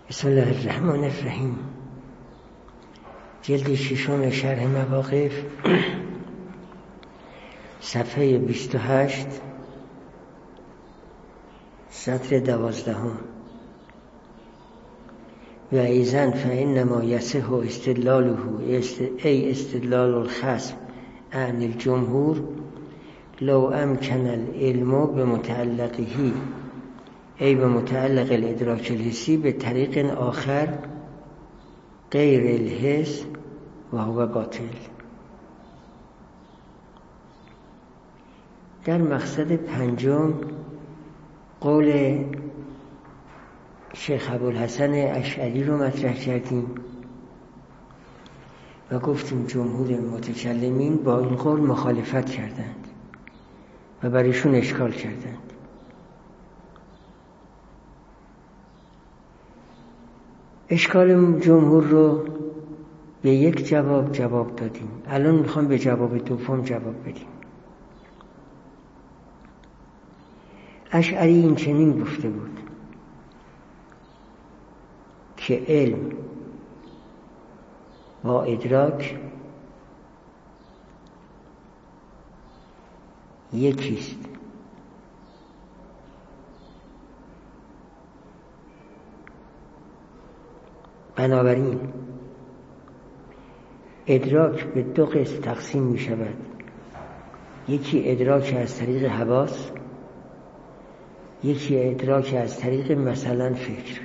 بسم الله الرحمن الرحیم. جلد 6 شرح مواقف، صفحه 28، سطر 12. و ایضا فانما یصح استدلاله ای استدلال الخصم عن الجمهور لو امکن العلم بمتعلقه ای به متعلق الادراک الحسی به طریق آخر غیر الحس و هو باطل. در مقصد پنجم قول شیخ ابوالحسن اشعری رو مطرح کردیم و گفتیم جمهور متکلمین با این قول مخالفت کردند و برایشون اشکال کردند. اشکال جمهور رو به یک جواب دادیم. الان میخوام به جواب دوم جواب بدیم. اشعری این چنین گفته بود که علم با ادراک یکیست. بنابراین ادراک به دو قسم تقسیم می شود. یکی ادراک از طریق حواس، یکی ادراک از طریق مثلا فکر.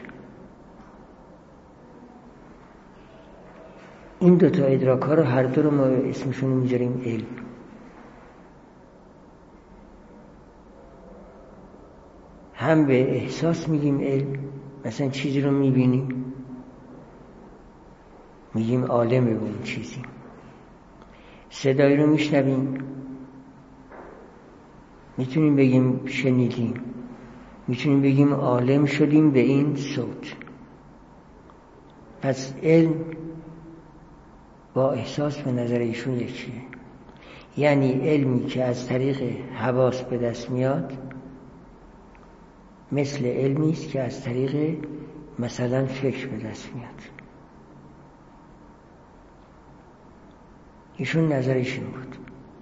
این دوتا ادراک ها رو هر دو رو ما اسمشون رو میذاریم علم. هم به احساس میگیم علم، مثلا چیزی رو میبینیم میگیم عالمه به اون چیزی، صدایی رو میشنویم میتونیم بگیم شنیدیم، میتونیم بگیم عالم شدیم به این صوت. پس علم با احساس به نظر ایشون یکیه. یعنی علمی که از طریق حواس به دست میاد مثل علمی است که از طریق مثلا فکر به دست میاد. ایشون نظرش این بود.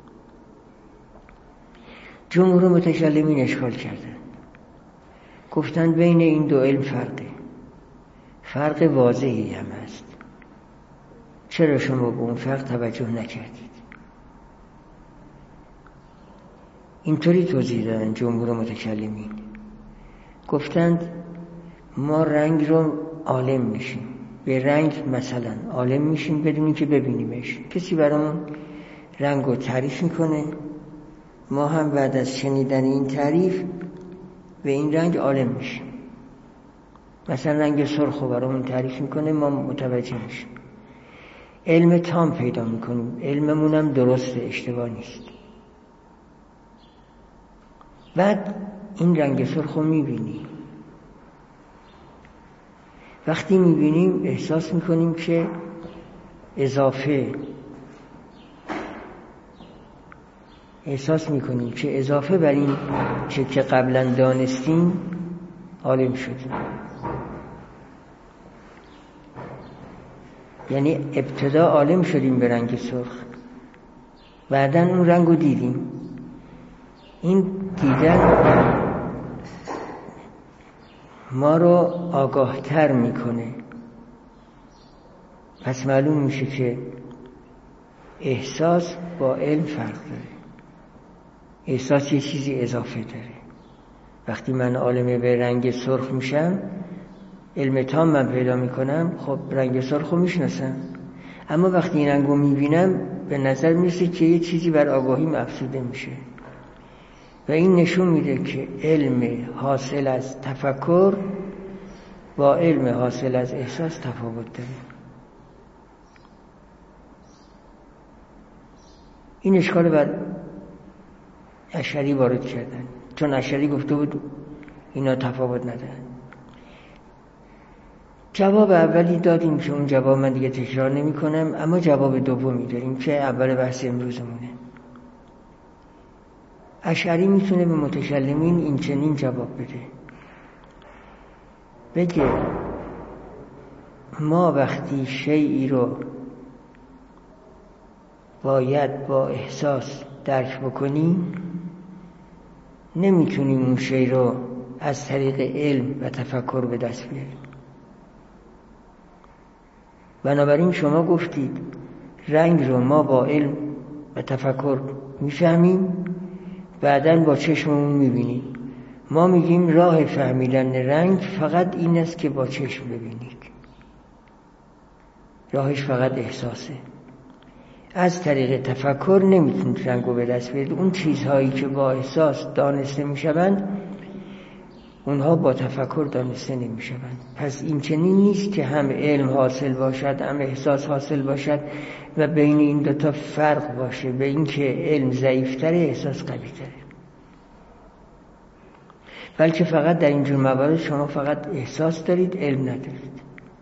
جمهور متکلمین اشکال کردن، گفتن بین این دو علم فرق واضحی هم هست. چرا شما به اون فرق توجه نکردید؟ اینطوری توضیح دادن جمهور متکلمین. گفتند ما رنگ رو عالم میشیم، به رنگ مثلا عالم میشیم بدون اینکه ببینیمش. کسی برامون رنگ رو تعریف میکنه، ما هم بعد از شنیدن این تعریف به این رنگ عالم میشیم. مثلا رنگ سرخ رو برامون تعریف میکنه، ما متوجه میشیم، علم تام پیدا میکنیم، علممون هم درسته، اشتباه نیست. بعد این رنگ سرخ رو میبینیم، وقتی میبینیم احساس میکنیم که اضافه بر این چه که قبلا دانستیم عالم شدیم. یعنی ابتدا عالم شدیم به رنگ سرخ، بعداً اون رنگ رو دیدیم. این دیدن ما رو آگاه تر میکنه. پس معلوم میشه که احساس با علم فرق داره. احساس یه چیزی اضافه داره. وقتی من عالم به رنگ سرخ میشم، علم تام من پیدا میکنم، خب رنگ سرخ رو میشناسم. اما وقتی این رنگ رو میبینم به نظر میرسه که یه چیزی بر آگاهیم افزوده میشه و این نشون میده که علم حاصل از تفکر با علم حاصل از احساس تفاوت داره. این اشکال بر اشعری وارد کردن، چون اشعری گفته بود اینا تفاوت ندارن. جواب اولی دادیم که اون جواب من دیگه تکرار نمی کنم، اما جواب دومی داریم که اول بحث امروزمونه. اشعری میتونه به متکلمین این چنین جواب بده، بگه ما وقتی شیئی رو باید با احساس درک بکنیم، نمیتونیم اون شی رو از طریق علم و تفکر به دست بیاریم. بنابراین شما گفتید رنگ رو ما با علم و تفکر میفهمیم، بعداً با چشممون میبینیم. ما میگیم راه فهمیدن رنگ فقط این است که با چشم ببینید، راهش فقط احساسه. از طریق تفکر نمیتونید رنگ رو به دست بیارید. اون چیزهایی که با احساس دانسته میشوند اونها با تفکر دانسته نمیشوند. پس این چنین نیست که هم علم حاصل باشد هم احساس حاصل باشد و بین این دوتا فرق باشه، به این که علم ضعیفتره احساس قوی‌تره. بلکه فقط در اینجور موارد شما فقط احساس دارید، علم ندارید.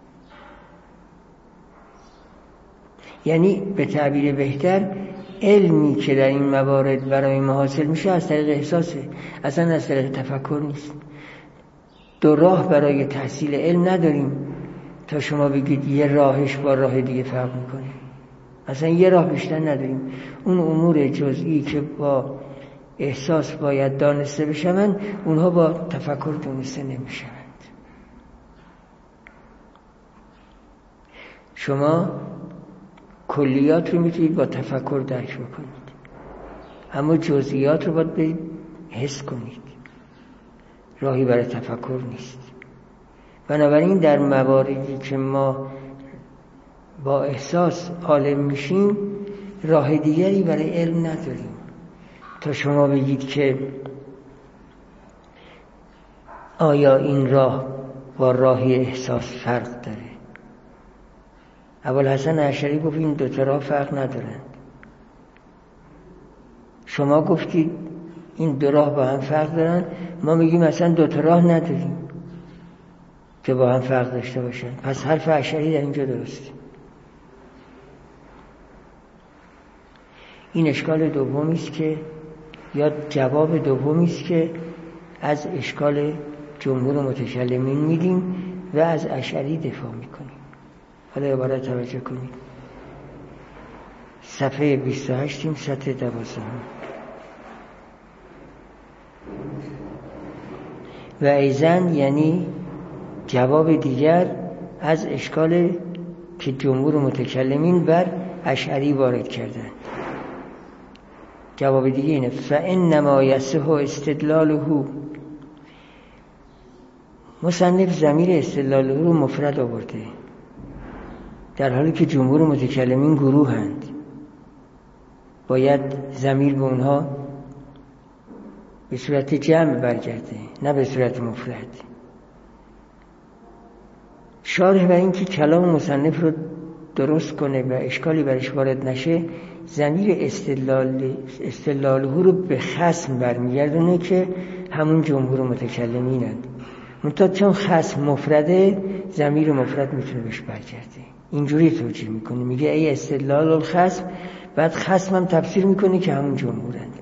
یعنی به تعبیر بهتر علمی که در این موارد برای ما حاصل میشه از طریق احساسه، اصلا از طریق تفکر نیست. دو راه برای تحصیل علم نداریم تا شما بگید یه راهش با راه دیگه فرق میکنه. اصلا یه راه بیشتر نداریم. اون امور جزئی که با احساس باید دانسته بشوند اونها با تفکر دانسته نمیشوند. شما کلیات رو میتونید با تفکر درک بکنید، اما جزئیات رو باید برید حس کنید. راهی برای تفکر نیست. بنابراین در مواردی که ما با احساس عالم میشیم راه دیگری برای علم نداریم تا شما بگید که آیا این راه با راه احساس فرق داره. ابوالحسن اشعری گفت این دو تا راه فرق ندارند. شما گفتید این دو راه با هم فرق دارن، ما میگیم اصلا دو تا راه نداریم که با هم فرق داشته باشن. پس حرف اشعری در اینجا درسته. این اشکال دومی است که یا جواب دومی است که از اشکال جمهور متکلمین میدیم و از اشعری دفاع میکنیم. حالا عبارت توجه کنید. صفحه 28 سطر 12. و ایزن یعنی جواب دیگر از اشکال که جمهور متکلمین بر اشعری وارد کردند. جواب دیگه اینه فإنما یصح استدلاله. مصنف ضمیر استدلاله رو مفرد آورده در حالی که جمهور متکلمین گروهند. باید ضمیر به اونها به صورت جمع برگرده نه به صورت مفرد. شارح برای اینکه کلام مصنف رو درست کنه و اشکالی برش وارد نشه ضمیر استدلاله رو به خصم برمیگردونه که همون جمهور متکلمینند. منتها چون خصم مفرده ضمیر مفرد میتونه بهش برگرده. اینجوری توجیه میکنه، میگه ای استدلال الخصم، بعد خصم هم تفسیر میکنه که همون جمهورند.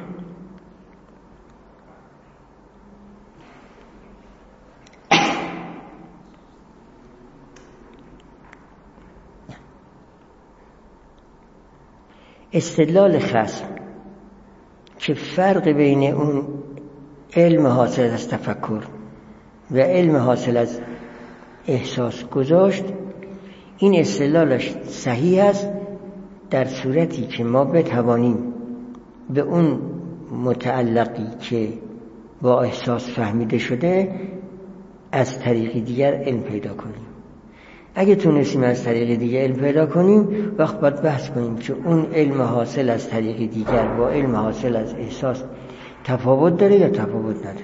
استدلال خصم که فرق بین اون علم حاصل از تفکر و علم حاصل از احساس گذاشت، این استدلالش صحیح است در صورتی که ما بتوانیم به اون متعلقی که با احساس فهمیده شده از طریق دیگر علم پیدا کنیم. اگه تونستیم از طریق دیگر علم پیدا کنیم وقت باید بحث کنیم که اون علم حاصل از طریق دیگر با علم حاصل از احساس تفاوت داره یا تفاوت نداره.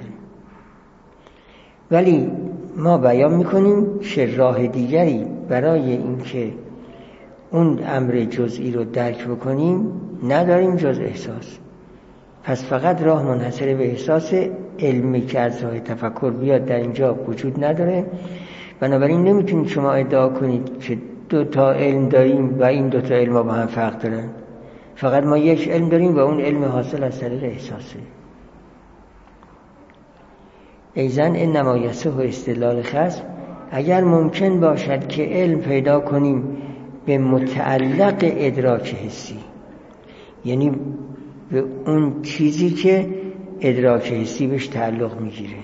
ولی ما بیان میکنیم که راه دیگری برای اینکه اون امر جزئی رو درک بکنیم نداریم جز احساس. پس فقط راه منحصر به احساس، علمی که از راه تفکر بیاد در اینجا وجود نداره. بنابراین نمیتونید شما ادعا کنید که دو تا علم داریم و این دو تا علم با هم فرق دارن. فقط ما یک علم داریم و اون علم حاصل از طریق احساسه. ایزن انما یصح استدلال خصم اگر ممکن باشد که علم پیدا کنیم به متعلق ادراک حسی، یعنی به اون چیزی که ادراک حسی بهش تعلق میگیره،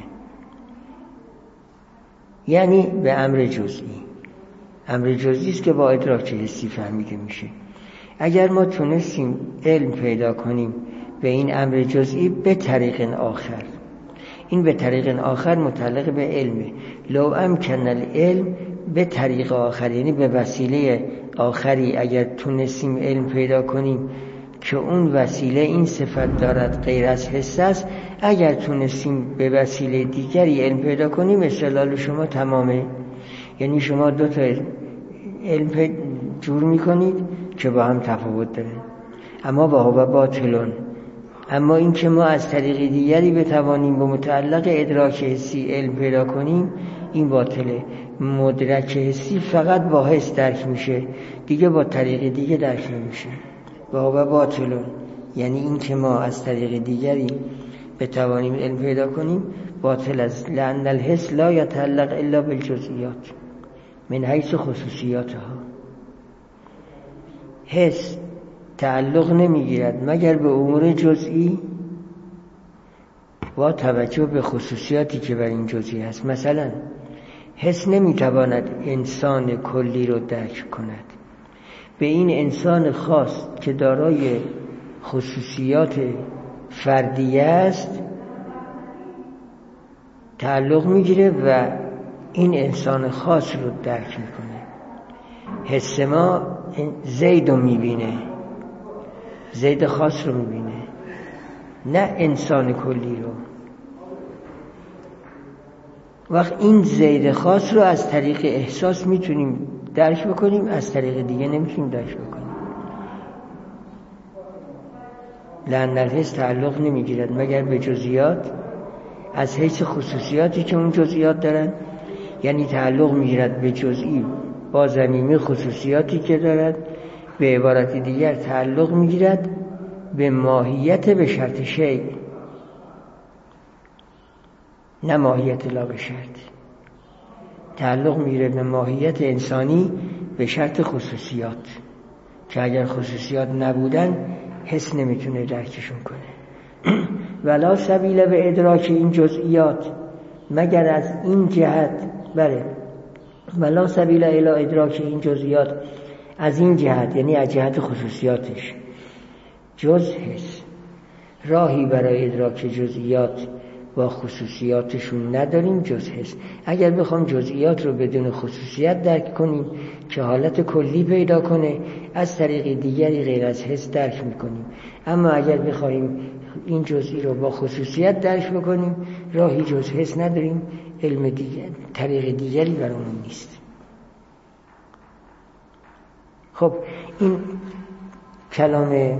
یعنی به امر جزئی. امر جزئی است که با ادراک حسی فهمیده میشه. اگر ما تونستیم علم پیدا کنیم به این امر جزئی به طریق آخر، این به طریق آخر متعلق به علمه. لو امکن العلم به طریق آخر، یعنی به وسیله آخری اگر تونستیم علم پیدا کنیم که اون وسیله این صفت دارد غیر از حس است، اگر تونستیم به وسیله دیگری علم پیدا کنیم استدلال شما تمامه. یعنی شما دو تا علم جور میکنید که با هم تفاوت داره، اما با هو باطلون. اما این که ما از طریق دیگری بتوانیم به متعلق ادراک حسی علم پیدا کنیم، این باطله. مدرک حسی فقط با حس درک میشه، دیگه با طریق دیگه درک نمیشه. با هو باطلون یعنی این که ما از طریق دیگری بتوانیم علم پیدا کنیم باطل است. لأن الحس لا يتعلق الا بالجزئیات من حیث خصوصیاتها. حس تعلق نمیگیرد مگر به امور جزئی با توجه به خصوصیاتی که بر این جزئی هست. مثلا حس نمیتواند انسان کلی رو درک کند، به این انسان خاص که دارای خصوصیات فردیه است تعلق میگیره و این انسان خاص رو درک میکنه. حس ما زید رو میبینه، زید خاص رو میبینه، نه انسان کلی رو. وقت این زید خاص رو از طریق احساس میتونیم درک بکنیم، از طریق دیگه نمیتونیم درک بکنیم. لأن الحس تعلق نمیگیرد مگر به جزئیات از حیث خصوصیاتی که اون جزئیات دارن، یعنی تعلق میگیرد به جزئی با ضمیمی خصوصیاتی که دارد. به عبارت دیگر تعلق میگیرد به ماهیت به شرط شیء، نه ماهیت لا به شرط. تعلق میگیره به ماهیت انسانی به شرط خصوصیات که اگر خصوصیات نبودن حس نمیتونه درکشون کنه. ولا سبیل به ادراک این جزئیات مگر از این جهت، بله، ولا سبیل الی ادراک این جزئیات از این جهت، یعنی از جهت خصوصیاتش، جز حس راهی برای ادراک جزئیات با خصوصیاتشون نداریم جز حس. اگر بخوام جزئیات رو بدون خصوصیت درک کنیم که حالت کلی پیدا کنه، از طریق دیگری غیر از حس درک میکنیم. اما اگر بخوایم این جزئی رو با خصوصیت درک بکنیم راهی جز حس نداریم، علم دیگر، طریق دیگری برامون نیست. خب این کلام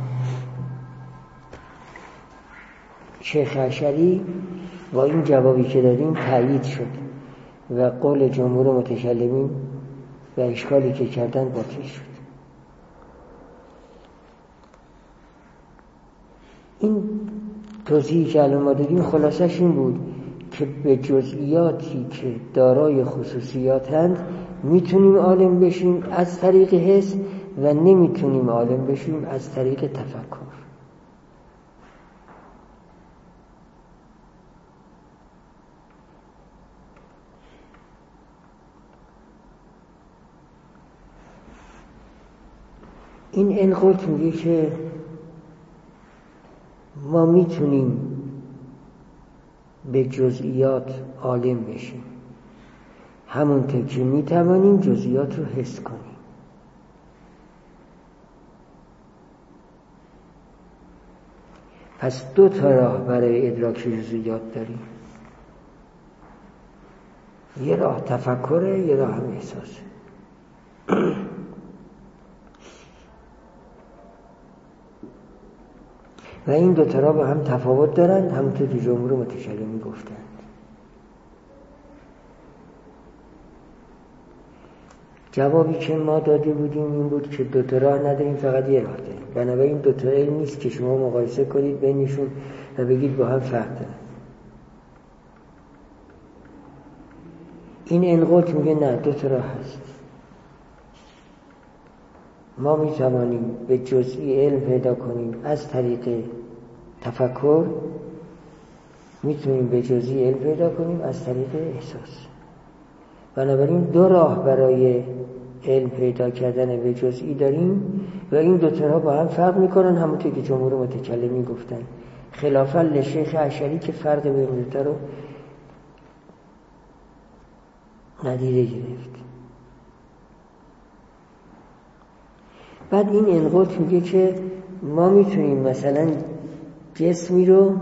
شیخ اشعری با این جوابی که دادیم تایید شد و قول جمهور متکلمین و اشکالی که کردن باطل شد. این توضیحی که الان ما دادیم خلاصش این بود که به جزئیاتی که دارای خصوصیاتند میتونیم عالم بشیم از طریق حس و نمیتونیم عالم بشیم از طریق تفکر. این انقلت میگه که ما میتونیم به جزئیات عالم بشیم همونطور که میتوانیم جزئیات رو حس کنیم. پس دو تا راه برای ادراک جزئیات داریم، یه راه تفکره، یه راه هم احساسه. و این دو تا راه با هم تفاوت دارن، همونطور که جمهور متکلمین گفتند. جوابی که ما داده بودیم این بود که دو تا راه نداریم، فقط یه راه داریم. بنابراین دو تا علم نیست که شما مقایسه کنید بینشون و بگید با هم فرق دارن. این انقلت میگه نه، دو تا راه هست. ما میتوانیم به جزئی علم پیدا کنیم از طریق تفکر، میتونیم به جزئی علم پیدا کنیم از طریق احساس. بنابراین دو راه برای علم پیدا کردن به جزئی داریم و این دو تا با هم فرق میکنن، همونطور که جمهور متکلمین گفتن، خلافاً لشیخ اشعری که فرق بین دو تا رو ندیده گرفت. بعد این انقلت میگه که ما میتونیم مثلا جسمی رو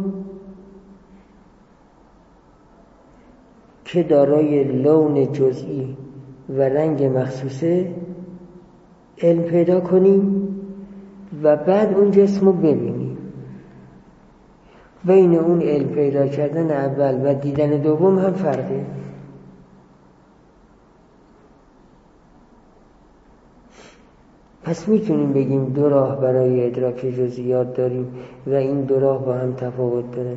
که دارای لون جزئی و رنگ مخصوصه علم پیدا کنیم و بعد اون جسم رو ببینیم. بین اون علم پیدا کردن اول و دیدن دوم هم فرقه. پس میتونیم بگیم دو راه برای ادراک جزئیات داریم و این دو راه با هم تفاوت دارن.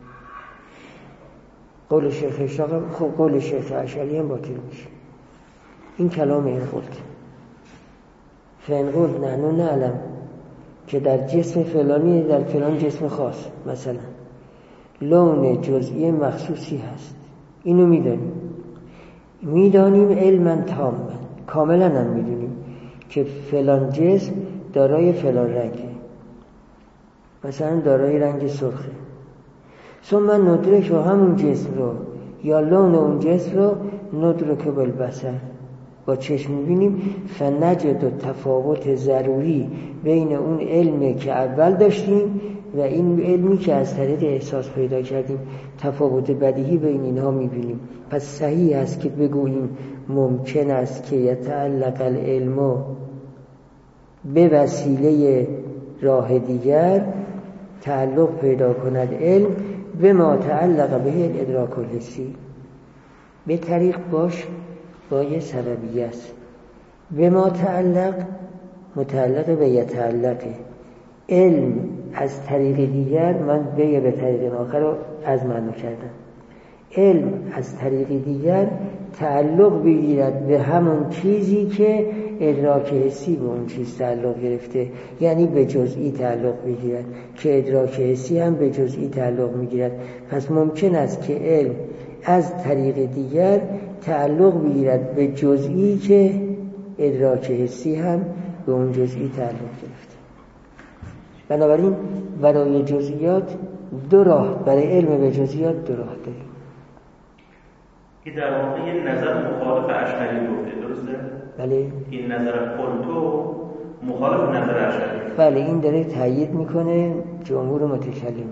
قول شیخ اشراق، خب قول شیخ اشعری هم باطل میشه. این کلام انقلت. فانقلت نحن نعلم که در جسم فلانی، در فلان جسم خاص مثلا لون جزئی مخصوصی هست، اینو میدانیم علما تاما، کاملا هم میدونیم که فلان جسم دارای فلان رنگه، مثلا دارای رنگ سرخه. ثم ندرک همون جسم رو یا لون اون جسم رو ندرک بالبصر، با چشم میبینیم. فنجد و تفاوت ضروری بین اون علمی که اول داشتیم و این علمی که از طریق احساس پیدا کردیم، تفاوت بدیهی بین اینها میبینیم. پس صحیح است که بگوییم ممکن است که یتعلق العلم به وسیله راه دیگر تعلق پیدا کند علم به ما تعلق به الادراک الحسی، به طریق باش با یه سببیه است. به ما تعلق متعلق به یتعلقه، علم از طریق دیگر، من به طریق آخر رو از معنا کردم، علم از طریق دیگر تعلق بگیرد به همون چیزی که ادراک حسی به اون چیز تعلق گرفته، یعنی به جزئی تعلق بگیرد که ادراک حسی هم به جزئی تعلق میگیرد. پس ممکن است که علم از طریق دیگر تعلق بگیرد به جزئی که ادراک حسی هم به اون جزئی تعلق گرفته. بنابراین برای جزئیات دو راه، برای علم به جزئیات دو راه داریم. که در واقع یه نظر مخالف اشعری گفته، درسته؟ بله. این نظر قلتو مخالف نظر اشعری. بله، این داره تایید میکنه جمهور متکلم.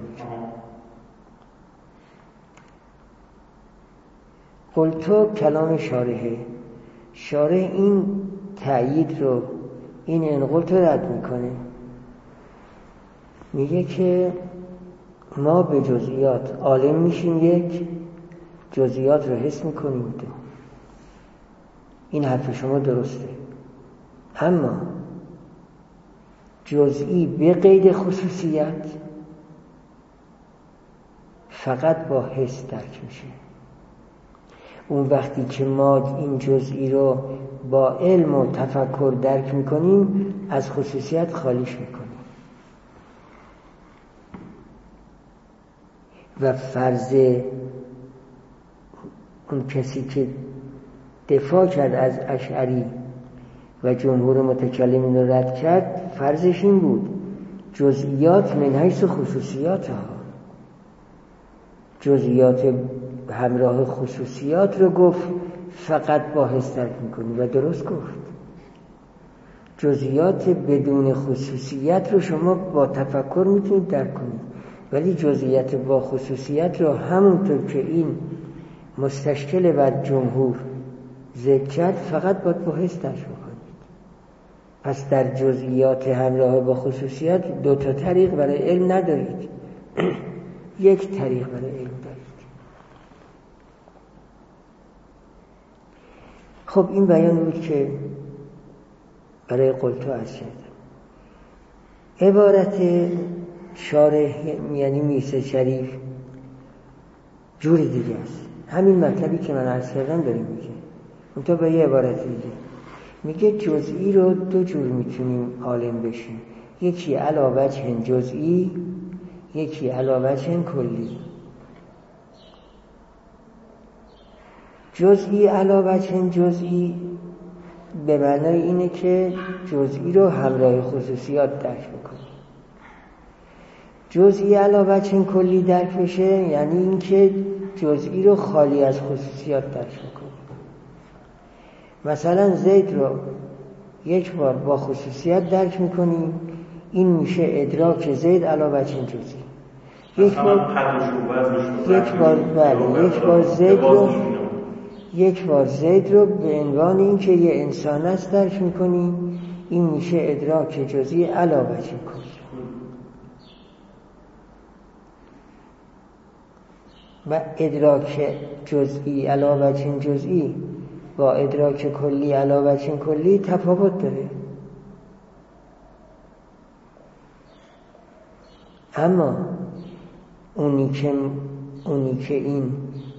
قلتو کلام شارحه، شارح این تایید رو، این انقلت رو رد میکنه، میگه که ما به جزئیات عالم میشیم، یک جزئیات رو حس میکنیم، دو. این حرف شما درسته، اما جزئی به قید خصوصیت فقط با حس درک میشه. اون وقتی که ما این جزئی رو با علم و تفکر درک میکنیم، از خصوصیت خالیش میکنیم. و فرض اون کسی که دفاع کرد از اشعری و جمهور متکلمین رو رد کرد، فرضش این بود جزئیات من حیث خصوصیات ها، جزئیات همراه خصوصیات رو گفت فقط با حس درک میکنی، و درست گفت. جزئیات بدون خصوصیت رو شما با تفکر میتونید درک کنید، ولی جزئیات با خصوصیت رو همونطور که این مستشکل بر جمهور ذکر کرد فقط باید با حس درک کنید. پس در جزئیات همراه با خصوصیت دو تا طریق برای علم ندارید، یک طریق برای علم دارید. خب این بیان بود که برای قلتو عرض کردم. عبارت شارح یعنی میرزا شریف جور دیگه است. همین مطلبی که من عرض کردم داره میگه، اون تا به یه عبارت دیگه میگه جزئی رو دو جور میتونیم عالم بشیم، یکی علی وجه جزئی، یکی علی وجه کلی. جزئی علی وجه جزئی به معنای اینه که جزئی رو همراه خصوصیات درک بکنیم. جزئی علی وجه کلی درک بشه یعنی اینکه جزئی رو خالی از خصوصیات درک بکنیم. مثلا زید رو یک بار با خصوصیت درک میکنیم، این میشه ادراک زید علی وجه جزئی. یک بار زید رو به عنوان اینکه یه انسان است درک میکنیم، این میشه ادراک جزئی علی وجه کلی. و ادراک جزئی علی وجه جزئی با ادراک کلی علی وجه کلی تفاوت داره. اما اونی که این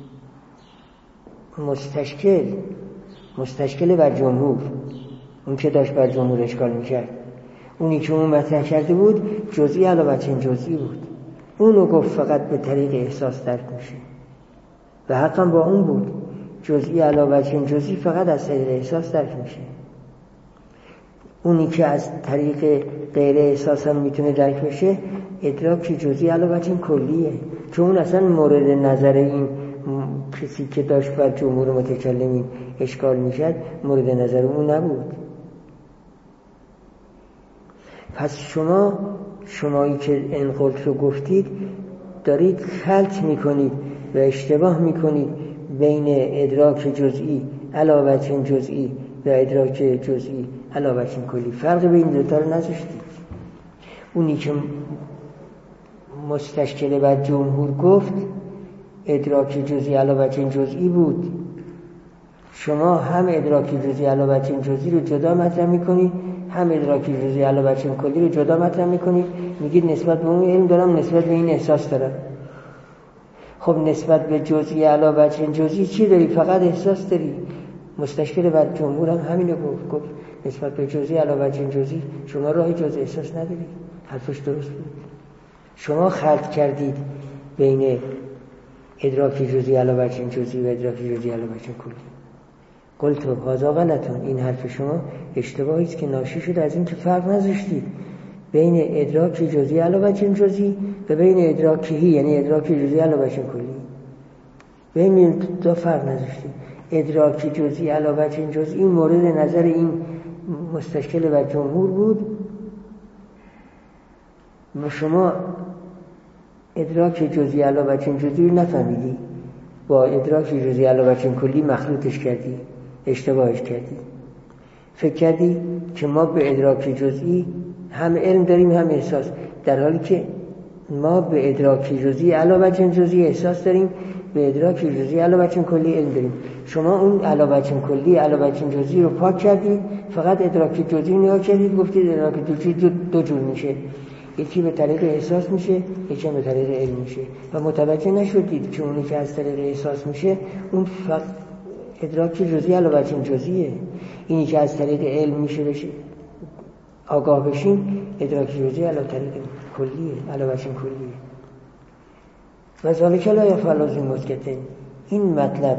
مستشکل بر جمهور، اون که داشت بر جمهور اشکال میکرد، اونی که اون مطرح کرده بود جزئی علی وجه جزئی بود. اونو گفت فقط به طریق احساس درک میشه و حقا با اون بود. جزئی علی وجه جزئی فقط از طریق احساس درک میشه. اونی که از طریق غیر احساس هم میتونه درک بشه ادراک جزئی علی وجه کلیه، چون اون اصلا مورد نظر این کسی که داشت بر جمهور متکلمین اشکال میشد مورد نظر اون نبود. پس شمایی که انقلت رو گفتید دارید خلط میکنید و اشتباه میکنید بین ادراک جزئی علی وجه جزئی و ادراک جزئی علی وجه کلی. فرق بین دو تا رو نذاشتید. اونی که مستشکل بر جمهور گفت ادراک جزئی علی وجه جزئی بود. شما هم ادراک جزئی علی وجه جزئی رو جدا مطرح میکنید، هم ادراک جزئی علی وجه کلی رو جدا مطرح میکنید. میگید نسبت به اون علم دارم، نسبت به این احساس دارم. خب نسبت به جزئی علی وجه جزئی چی داری؟ فقط احساس داری. مستشکل بر جمهور هم همینو گفت نسبت به جزئی علی وجه جزئی شما راهی جز احساس نداری. حرفش درست بود. شما خلط کردید بین ادراک جزئی علی وجه جزئی و ادراک جزئی علی وجه کلی. قلت هذا غلطون، این حرف شما اشتباهی است که ناشی شده از این که فرق نذاشتید بین ادراک جزئی علی وجه جزئی و بین ادراکهی یعنی ادراک جزئی علی وجه کلی. بین دو فرق نذاشتید. ادراک جزئی علی وجه جزئی مورد نظر این مستشکل بر جمهور بود و شما ادراک جزئی علی وجه جزئی رو نفهمیدی، با ادراک جزئی علی وجه کلی مخلوطش کردی، اشتباهش کردی. فکر کردی که ما به ادراک جزئی هم علم داریم هم احساس، در حالی که ما به ادراک جزئی علی وجه جزئی احساس داریم، به ادراک جزئی علی وجه کلی علم داریم. شما اون علی وجه کلی علی وجه جزئی رو پاک کردید، فقط ادراک جزئی نگاه کردید، گفتید ادراک جزئی دو جور میشه، یکی به طریق احساس میشه، یکی به طریق علم میشه و متوجه نشدید که اونی که از طریق احساس میشه اون فقط ادراک جزئی علی وجه جزئیه. اینی که از طریق علم میشه بشه آگاه بشیم ادراک جزئی علی طریق کلیه، علی وجه کلیه. و ذالک لا یفعل ذی مسکتین. این مطلب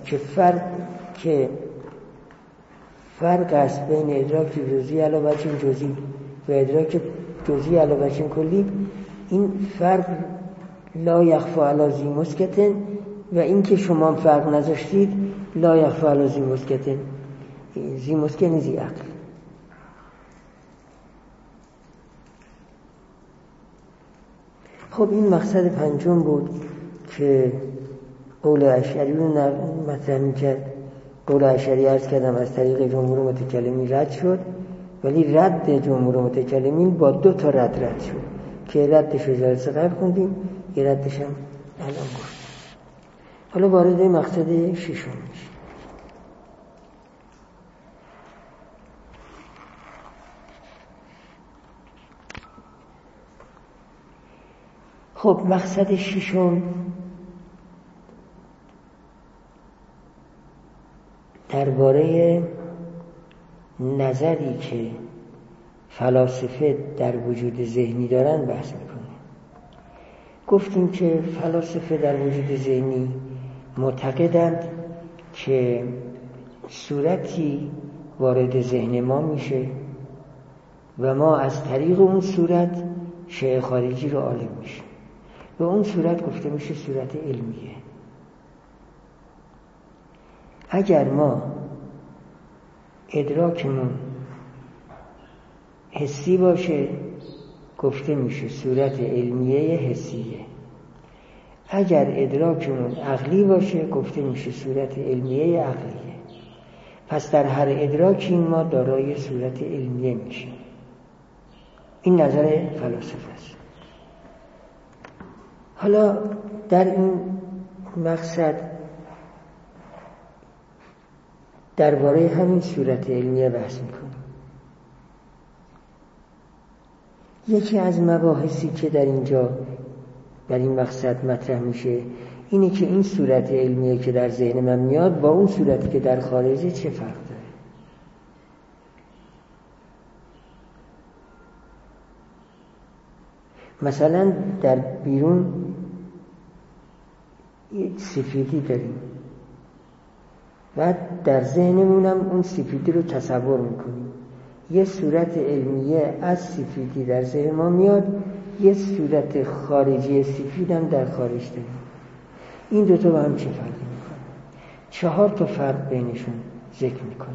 که فرق است بین ادراک جزئی علی وجه جزئی و ادراک جزئی علی وجه کلی، این فرق لا یخفی علی ذی مسکتین و این که شما فرق نذاشتید لا یخفی علی ذی مسکتین، ذی مسکن ذی عقل. خب این مقصد پنجم بود که قول اشعری رو مطرح می‌کرد. قول اشعری عرض کردم از طریق جمهور متکلمین رد شد، ولی رد جمهور متکلمین با دو تا رد شد که ردش رو جلسه قبل خوندیم، یه ردش هم الان گفت. حالا وارد مقصد ششم میشه. خب مقصد ششم درباره نظری که فلاسفه در وجود ذهنی دارن بحث میکنه. گفتیم که فلاسفه در وجود ذهنی معتقدند که صورتی وارد ذهن ما میشه و ما از طریق اون صورت شیء خارجی رو عالم میشه و اون صورت گفته میشه صورت علمیه. اگر ما ادراکمون حسی باشه گفته میشه صورت علمیه حسیه. اگر ادراکمون عقلی باشه گفته میشه صورت علمیه عقلیه. پس در هر ادراکی ما دارای صورت علمیه میشیم. این نظر فلاسفه است. حالا در این مقصد درباره همین صورت علمیه بحث میکنیم. یکی از مباحثی که در اینجا در این مقصد مطرح میشه اینه که این صورت علمیه که در ذهن من میاد با اون صورتی که در خارجه چه فرق داره. مثلا در بیرون یک سفیدی داریم و در ذهنمونم اون سفیدی رو تصور میکنیم. یه صورت علمیه از سفیدی در ذهن ما میاد، یه صورت خارجی سفید هم در خارج داریم. این دوتا با هم چه فرقی میکنه؟ 4 تا فرق بینشون ذکر میکنه.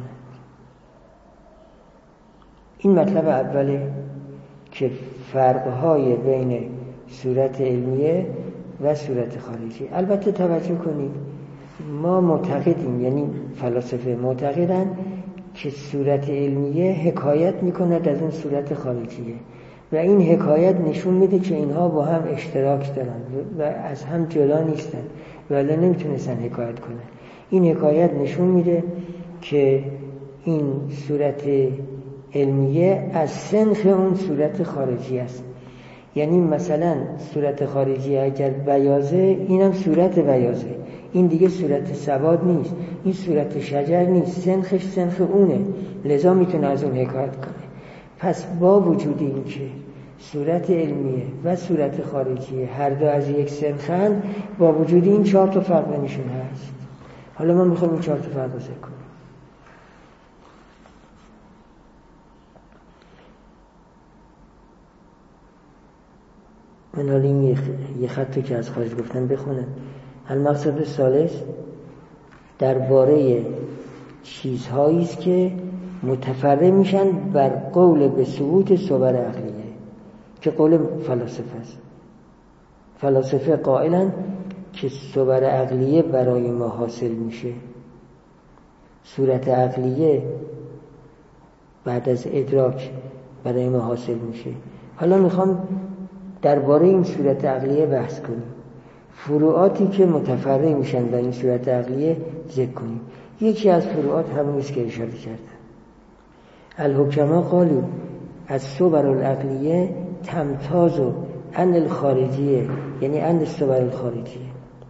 این مطلب اوله که فرقهای بین صورت علمیه و صورت خارجی. البته توجه کنید ما معتقدیم، یعنی فلاسفه معتقدن که صورت علمیه حکایت میکند از اون صورت خارجیه و این حکایت نشون میده که اینها با هم اشتراک دارن و از هم جدا نیستن ولی نمیتونستن حکایت کنن. این حکایت نشون میده که این صورت علمیه از سنخ اون صورت خارجی است. یعنی مثلا صورت خارجی اگر بیازه اینم صورت بیازه، این دیگه صورت سواد نیست، این صورت شجر نیست، سنخش سنخ اونه، لذا میتونه از اون حکایت کنه. پس با وجود این که صورت علمیه و صورت خارجیه هر دو از یک سنخن، با وجود این 4 تا فرق بینشون هست. حالا ما میخوایم این 4 تا فرق رو ذکر کنیم. من حالا این یه خطی که از خارج گفتم بخونم. المقصد الثالث درباره چیزهایی است که متفرع میشن بر قول به ثبوت صور عقلیه که قول فلاسفه است. فلاسفه قائلن که صور عقلیه برای ما حاصل میشه، صورت عقلیه بعد از ادراک برای ما حاصل میشه. حالا میخوام درباره این صورت عقلیه بحث کنیم، فروعاتی که متفرع میشن در این صورت عقلیه ذکر کنیم. یکی از فروعات همون است که اشاره کردم. الحکما قالوا الصور العقلیه تمتاز عن الخارجیه، یعنی عن الصور الخارجیه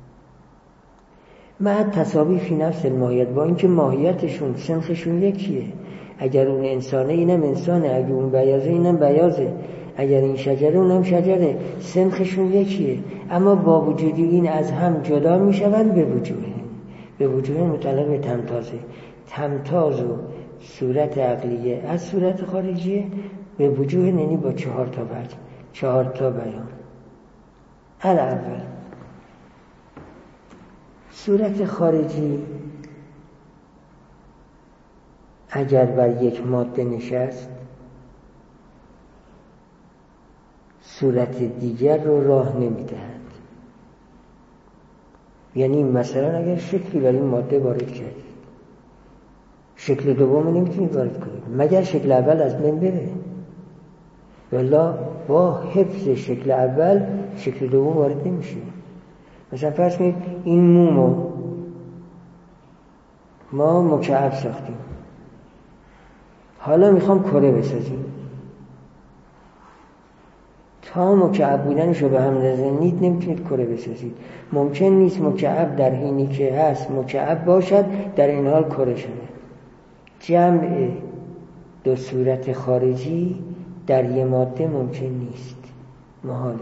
مع تساوی فی نفس الماهیت، با اینکه ماهیتشون سنخشون یکیه. اگر اون انسانه اینم انسانه، اگر اون بیازه اینم بیازه، اگر این شجره اونم شجره، سنخشون یکیه، اما با وجود این از هم جدا میشوند به وجوه متعلق به تمتازه. تمتاز و صورت عقلیه از صورت خارجیه به وجوه، یعنی با 4 تا وجه، 4 تا بیان. اول صورت خارجی اگر بر یک ماده نشست صورت دیگر رو راه نمیدهد. یعنی مثلا اگر شکلی برای ماده وارد کردید، شکل دوم نمیتونید وارد کنید مگر شکل اول از بین بره، ولی با حفظ شکل اول شکل دوم وارد نمیشه. مثلا فرض کنید این مومو ما مکعب ساختیم، حالا میخوام کره بسازیم. تا مکعب بودنش رو به هم نزنید نمیتونید کره بسازید. ممکن نیست مکعب در حینی که هست مکعب باشد در این حال کره شده. جمع دو صورت خارجی در یه ماده ممکن نیست، محاله.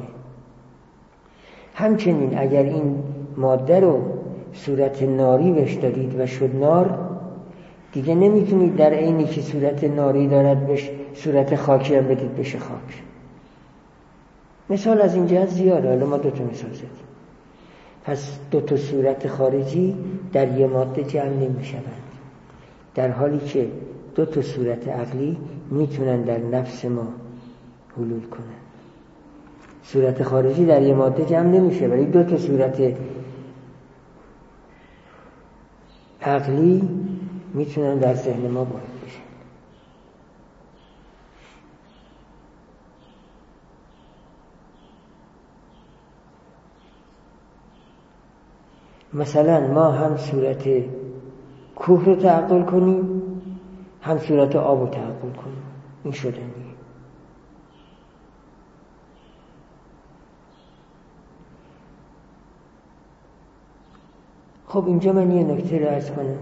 همچنین اگر این ماده رو صورت ناری بهش دادید و شد نار، دیگه نمیتونید در عینی که صورت ناری دارد بهش صورت خاکی هم بدید بشه خاک. مثال از این جهت زیاده، حالا ما 2 تا مثال زدیم. پس 2 تا صورت خارجی در یه ماده جمع نمیشوند، در حالی که 2 تا صورت عقلی میتونن در نفس ما حلول کنن. صورت خارجی در یه ماده جمع نمیشه، ولی 2 تا صورت عقلی میتونن در ذهن ما وارد بشن. مثلا ما هم صورت کوه رو تعقل کنیم، هم صورت آب رو تعقل کنیم، این شدنیه. خب اینجا من یه نکته رو عرض کنم.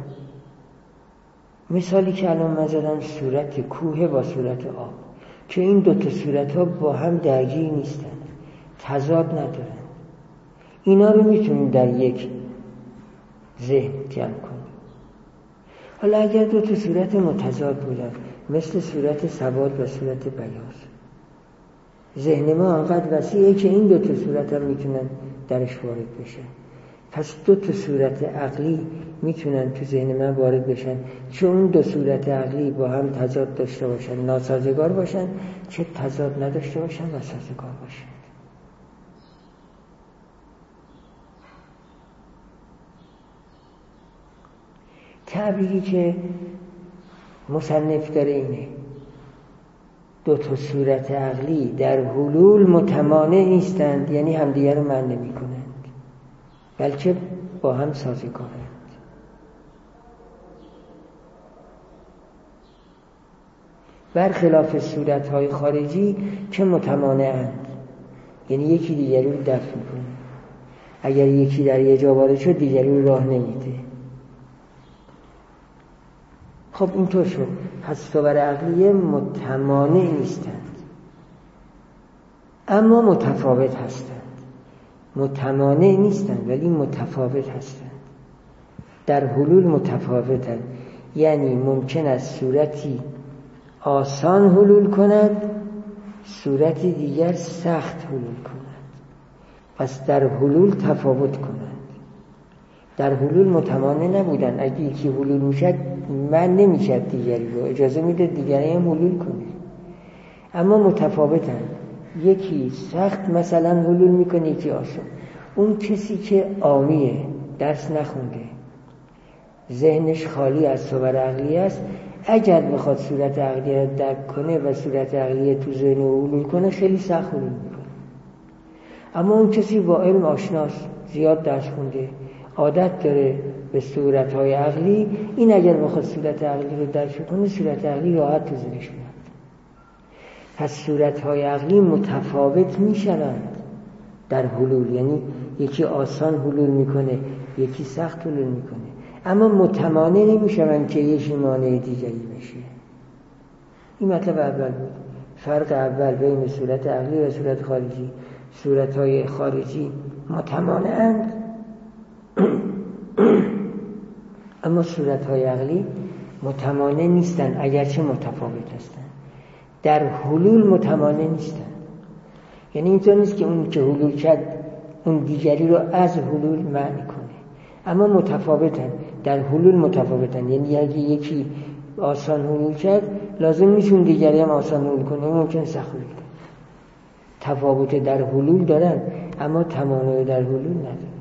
مثالی که الان من زدم صورت کوه با صورت آب، که این 2 تا صورت ها با هم درگیر نیستن، تضاد ندارن. اینا رو میتونیم در یک ذهن جمع کنیم. حالا اگر 2 تا صورت متضاد بودن، مثل صورت سواد و صورت بیاض، ذهن ما انقدر وسیعه که این 2 تا صورت هم میتونن درش وارد بشن. پس 2 تا صورت عقلی میتونن تو ذهن من وارد بشن، چون 2 صورت عقلی با هم تضاد داشته باشن، ناسازگار باشن، چه تضاد نداشته باشن و سازگار باشن. تعبیری که مصنف داره اینه: 2 تا صورت عقلی در حلول متمانع نیستند، یعنی همدیگر رو مانع نمی کنند، بلکه با هم سازگارند. برخلاف صورت‌های خارجی که متمانعند، یعنی یکی دیگری رو دفع می‌کنه. اگر یکی در یه جا وارد شد دیگری رو راه نمیده. خب اینطور شد. پس صور عقلیه متمانع نیستند، اما متفاوت هستند. متمانع نیستند ولی متفاوت هستند. در حلول متفاوتند، یعنی ممکن است صورتی آسان حلول کند، صورتی دیگر سخت حلول کند. پس در حلول تفاوت کنند. در حلول متمانع نبودن. اگه یکی حلول میشد من نمیشد دیگری رو اجازه میده دیگری هم حلول کنه، اما متفاوتن. یکی سخت مثلا حلول میکنه، یکی آسان. اون کسی که عامیه، درس نخونده، ذهنش خالی از صور عقلی است، اگر بخواد صورت عقلی رو درک کنه و صورت عقلی تو ذهن رو حلول کنه خیلی سخت حلول میکنه. اما اون کسی با علم آشناست، زیاد درس خونده، عادت داره به صورت‌های عقلی، این اگر بخواد صورت عقلی رو درک کنه صورت عقلی راحت تو ذهنش میاد. پس صورت‌های عقلی متفاوت میشوند در حلول، یعنی یکی آسان حلول میکنه، یکی سخت حلول میکنه، اما متمانع نمیشوند که یکی مانع دیگری بشه. این مطلب اول بود. فرق اول بین صورت عقلی و صورت خارجی: صورت‌های خارجی متمانعند اما صورت‌های عقلی متمانع نیستند، اگرچه متفاوت هستند. در حلول متمانع نیستند. یعنی اینطور نیست که اون که حلول کرد اون دیگری رو از حلول منع کنه، اما متفاوتن. در حلول متفاوتن، یعنی اگه یکی آسان حلول کرد لازم نیست اون دیگری هم آسان حلول کنه، ممکن سخت حلول کنه. تفاوت در حلول دارن اما تمانع در حلول ندارن.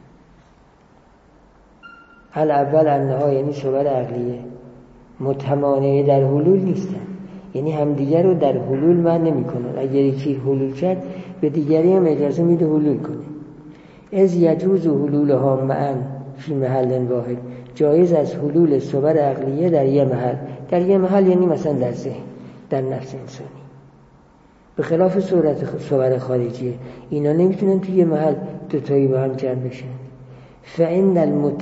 الاول انها، یعنی صور عقلیه، متمانع در حلول نیستن، یعنی همدیگر رو در حلول منع نمی‌کنن. اگر یکی حلول کرد به دیگری هم اجازه میده حلول کنه. از یجوز حلولها معا فی محل واحد، جایز از حلول صور عقلیه در یه محل. در یه محل یعنی مثلا در ذهن، در نفس انسانی. به خلاف صور خارجیه. اینا نمیتونن توی یه محل دوتایی با هم جمع بشن. فإن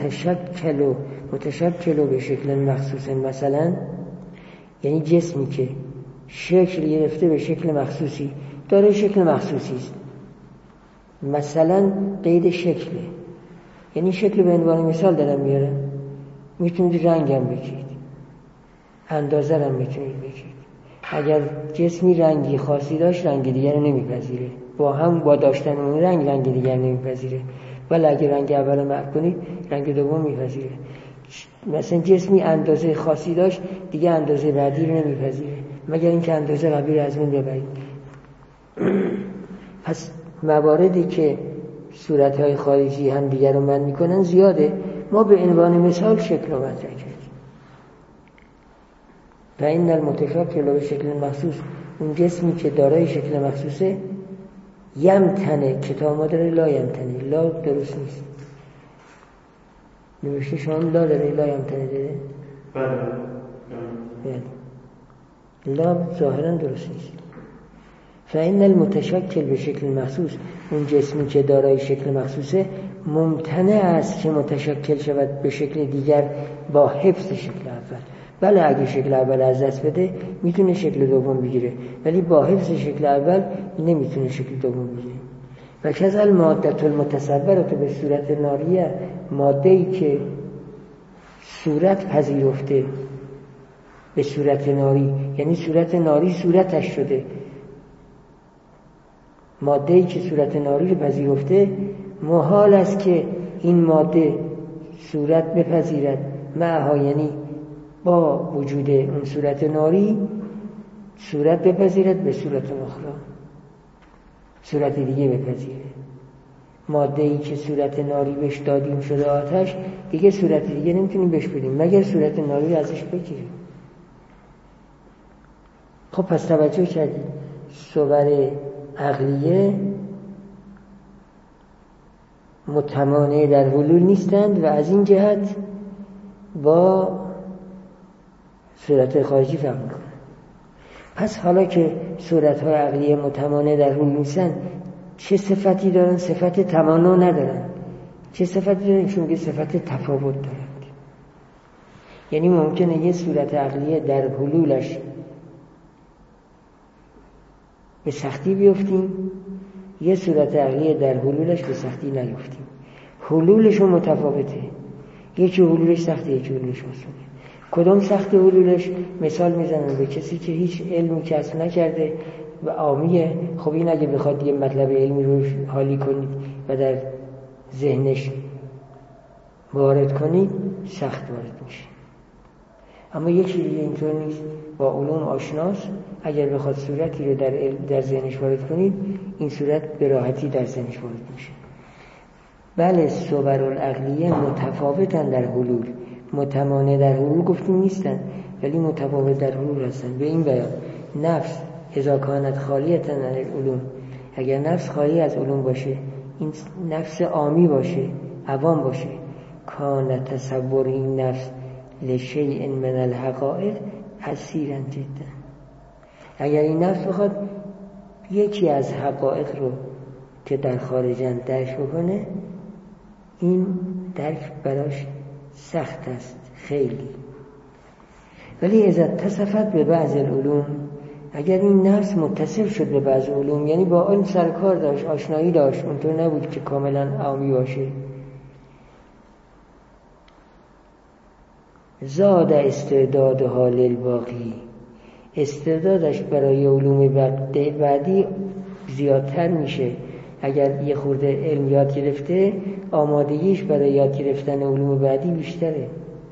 المتشکل به شکل مخصوص، مثلا یعنی جسمی که شکل گرفته به شکل مخصوصی داره، شکل مخصوصی است. مثلا قید شکله، یعنی شکل به عنوان مثال دارم میارم. میتونید رنگ هم بگید، اندازه هم میتونید بگید. اگر جسمی رنگی خاصی داشت رنگ دیگر رو نمیپذیره، با داشتن اون رنگ دیگر نمیپذیره. ولی اگر رنگ اول محو کنید رنگ دوم میپذیره. مثلا جسمی اندازه خاصی داشت دیگه اندازه بعدی رو نمیپذیره مگر اینکه اندازه قبلی رو از اون ببرید. پس مواردی که صورت‌های خارجی هم دیگر رو منع میکنن زیاده. ما به عنوان مثال شکل رو مطرح کردیم. و این المتشکل به شکل مخصوص، اون جسمی که دارای شکل مخصوصه، یمتنه، کتاب ما داره لا یمتنه، لا درست نیست. نوشته شما لا داره، لا یمتنه داره. لا ظاهرا درست نیست. فإن المتشکل به شکل مخصوص، اون جسمی که دارای شکل مخصوصه، ممتنع است که متشکل شود به شکل دیگر با حفظ شکل اول. بله اگه شکل اول از دست بده میتونه شکل دوم بگیره، ولی با حفظ شکل اول نمیتونه شکل دوم بگیره. و کذا الماده المتصوره به صورت ناریه، ماده‌ای که صورت پذیرفته به صورت ناری، یعنی صورت ناری صورتش شده. ماده‌ای که صورت ناری رو پذیرفته، محال است که این ماده صورت بپذیرد معها، یعنی با وجود اون صورت ناری صورت بپذیرد به صورت اخرى، صورت دیگه بپذیره. ماده‌ای که صورت ناری بهش دادیم شده آتش، دیگه صورت دیگه نمیتونیم بهش بدیم مگر صورت ناری ازش بگیریم. خب پس توجه کردید صور عقلیه متمانع در حلول نیستند و از این جهت با صورت خارجی فرق میکنن. پس حالا که صورت‌های عقلیه متمانع در حلول نیستن، چه صفتی دارن؟ صفت تمانع ندارن. چه صفتی دارن؟ چون که صفت تفاوت دارند. یعنی ممکنه یه صورت عقلیه در حلولش به سختی بیفتیم، یه صورت عقلیه در حلولش به سختی نیفتیم. حلولشون متفاوته، یکی حلولش سخته یکی حلولش آسونه. کدام سخت حلولش؟ مثال میزنن به کسی که هیچ علمی کسب نکرده و عامیه. خب این اگه بخواد یه مطلب علمی رو حالی کنید و در ذهنش وارد کنید سخت وارد میشه. اما یکی دیگه اینطور نیست، با علوم آشناست، اگر بخواد صورتی رو در ذهنش وارد کنید این صورت به راحتی در ذهنش وارد میشه. بله صور العقلیه متفاوتن در حلول، متمانع در حلول گفتیم نیستن ولی متفاوت در حلول هستن. به این بیان نفس اذا کانت خالیتا عن العلوم، اگر نفس خالی از علوم باشه، این نفس عامی باشه، عوام باشه، کان تصور این نفس لشیء من الحقائق عسیرا جدا. اگر این نفس بخواد یکی از حقایق رو که در خارجن درک بکنه، این درک براش سخت است خیلی. ولی اذا اتصفت به بعض العلوم، اگر این نفس متصف شد به بعض علوم، یعنی با علم سرکار داشت، آشنایی داشت، اونطور نبود که کاملا عامی باشه، زاد استعدادها للباقی، استعدادش برای علوم بعدی زیادتر میشه. اگر یه خورده علم یاد گرفته، آمادگیش برای یاد گرفتن علوم بعدی بیشتره.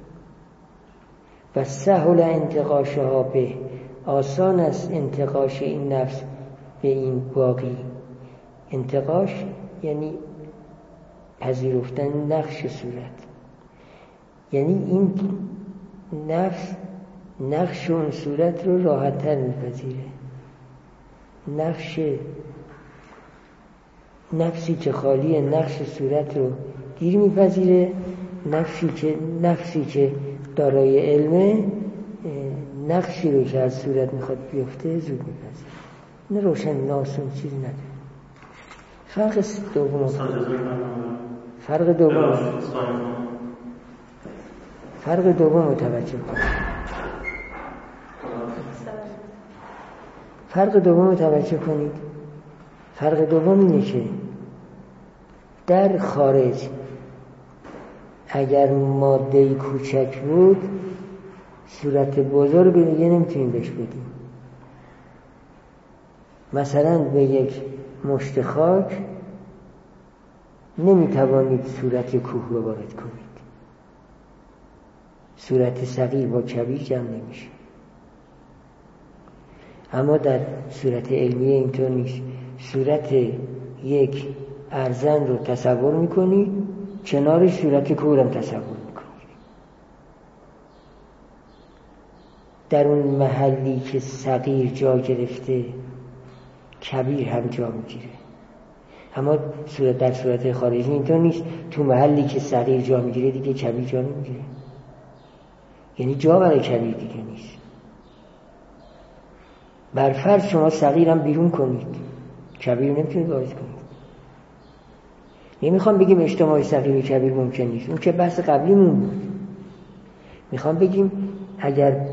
و سهل انتقاشها به، آسان است انتقاش این نفس به این باقی. انتقاش یعنی پذیرفتن نقش صورت، یعنی این نفس نقش اون صورت رو راحت تر میپذیره. نفسی که خالی نقش صورت رو دیر میپذیره، نفسی که دارای علمه نقشی رو که از صورت میخواد بیفته زود میپذیره. نه روشن ناسون چیزی نداره. فرق دوم متوجه کنید. فرق دوم اینه که در خارج اگر ماده کوچک بود صورت بزرگ دیگه نمیتونیم بهش بدیم. مثلا به یک مشت خاک نمیتوانید صورت کوه رو وارد کنید. صورت صغیر با کبیر جمع نمیشه. اما در صورت علمیه اینطور نیست. صورت یک ارزن رو تصور میکنید، کنارش صورت کوه رو تصور میکنید. در اون محلی که صغیر جا گرفته کبیر هم جا میگیره. اما در صورت خارجی اینطور نیست. تو محلی که صغیر جا میگیره دیگه کبیر جا نمیگیره. یعنی جا برای کبیر دیگه نیست. برفرض شما صغیر هم بیرون کنید، کبیر نمیتونید وارد کنید. نمیخوام بگیم اجتماع صغیر و کبیر ممکن نیست، اون که بحث قبلیمون بود. میخوام بگیم اگر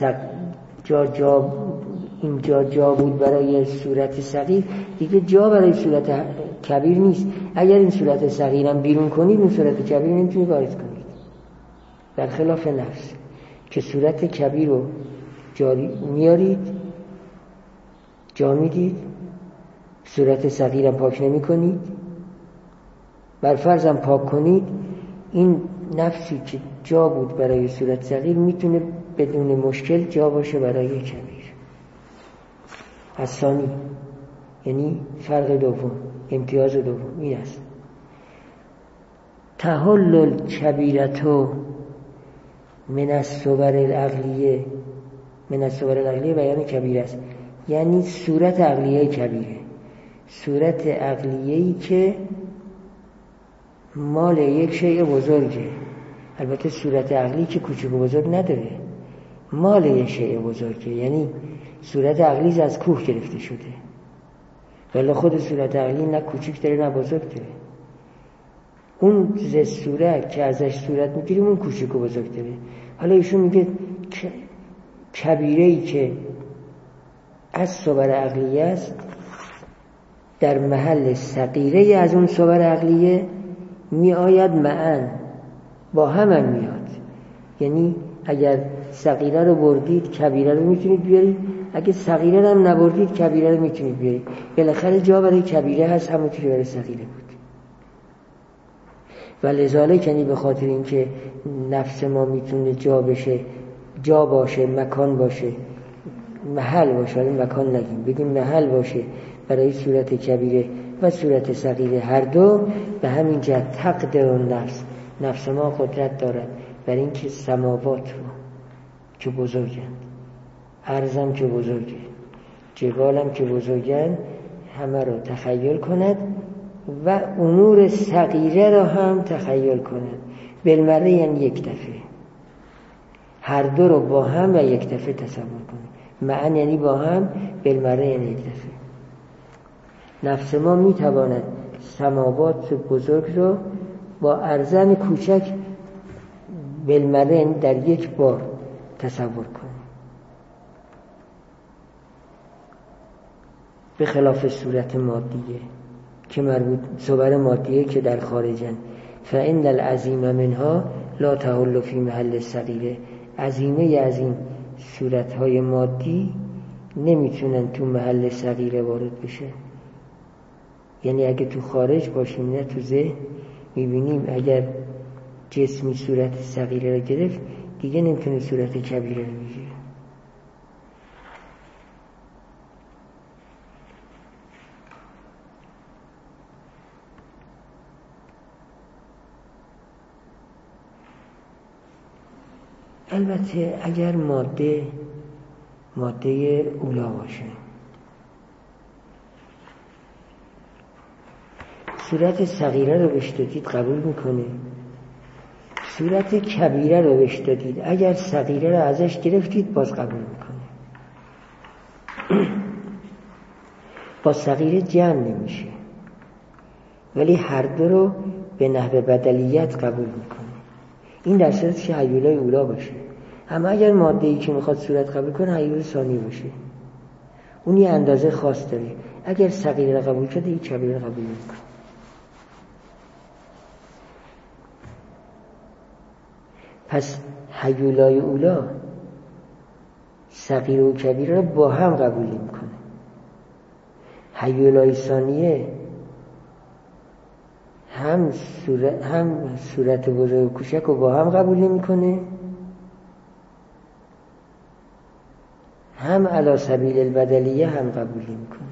اینجا جا بود برای صورت صغیر، دیگه جا برای صورت کبیر نیست. اگر این صورت صغیر هم بیرون کنید، اون صورت کبیر نمیتونید وارد کنید. در خلاف نفس که صورت کبیر رو میارید، جا میدید، صورت صغیر هم پاک نمی کنید. برفرض هم پاک کنید، این نفسی که جا بود برای صورت صغیر میتونه بدون مشکل جا باشه برای کبیر. الثانی، یعنی فرق دوم، امتیاز دوم این است: تحلل کبیرتو من الصور العقلیه. من الصور العقلیه بیان کبیر است، یعنی صورت عقلیه کبیره. صورت عقلیه‌ای که مال یک شیء بزرگه. البته صورت عقلی که کوچک و بزرگ نداره، مال یک شیء بزرگه. یعنی صورت عقلی از کوه گرفته شده، ولی خود صورت عقلی نه کوچک داره نه بزرگ داره. اون صورت که ازش صورت میگیریم اون کوچک و بزرگ داره. حالا ایشون میگه کبیره‌ای که از صور عقلیه است در محل صغیره از اون صور عقلیه می آید معن، با هم میاد. یعنی اگر صغیره رو بردید کبیره رو میتونید بیارید، اگه صغیره رو هم نبردید کبیره رو میتونید بیارید. بالاخره جا برای کبیره هست، همونطوری برای صغیره بود. و لذالک، یعنی به خاطر اینکه نفس ما میتونه جا باشه، مکان باشه، محل باشه، ولی مکان نگیم، بگیم محل باشه برای صورت کبیره و صورت صغیره هر دو. به همین جهت تقدر نفس ما قدرت دارد بر این که سماوات رو که بزرگند، ارضم که بزرگه، جبالم که بزرگند، همه رو تخیل کند و امور صغیره را هم تخیل کند. بالمره یعنی یک دفعه، هر دو رو با هم و یک دفعه تصور کنید. معن یعنی با هم، بالمره یعنی یک دفعه. نفس ما میتواند سماوات بزرگ رو با ارضم کوچک بالمره در یک بار تصور کنه، به خلاف صورت مادیه که مربوط صور مادیه که در خارجن. فإن العظیم منها لا تحل فی محل صغیره. عظیمه از این صورتهای مادی نمیتونن تو محل صغیره وارد بشه. یعنی اگه تو خارج باشیم نه تو ذهن، میبینیم اگر جسمی صورت صغیره رو گرفت دیگه نمیتونه صورت کبیره رو بگیره. البته اگر ماده اولا باشه، صورت صغیره رو بهش دادید قبول میکنه، صورت کبیره رو بهش دادید اگر صغیره رو ازش گرفتید باز قبول میکنه. با صغیر جمع نمیشه، ولی هر دو رو به نحو بدلیت قبول میکنه. این در صورتی که هیولای اولا باشه. اما اگر ماده‌ای که میخواد صورت قبول کنه هیولای ثانی باشه، اون یه اندازه خاص داره. اگر صغیر را قبول کرده، هیچ کبیر را قبول نمیکنه. پس هیولای اولا صغیر و کبیر را با هم قبول نمیکنه. هیولای ثانیه هم صورت بزرگ و کوچک رو با هم قبول نمیکنه، هم علی سبیل البدلیه هم قبول نمیکنه.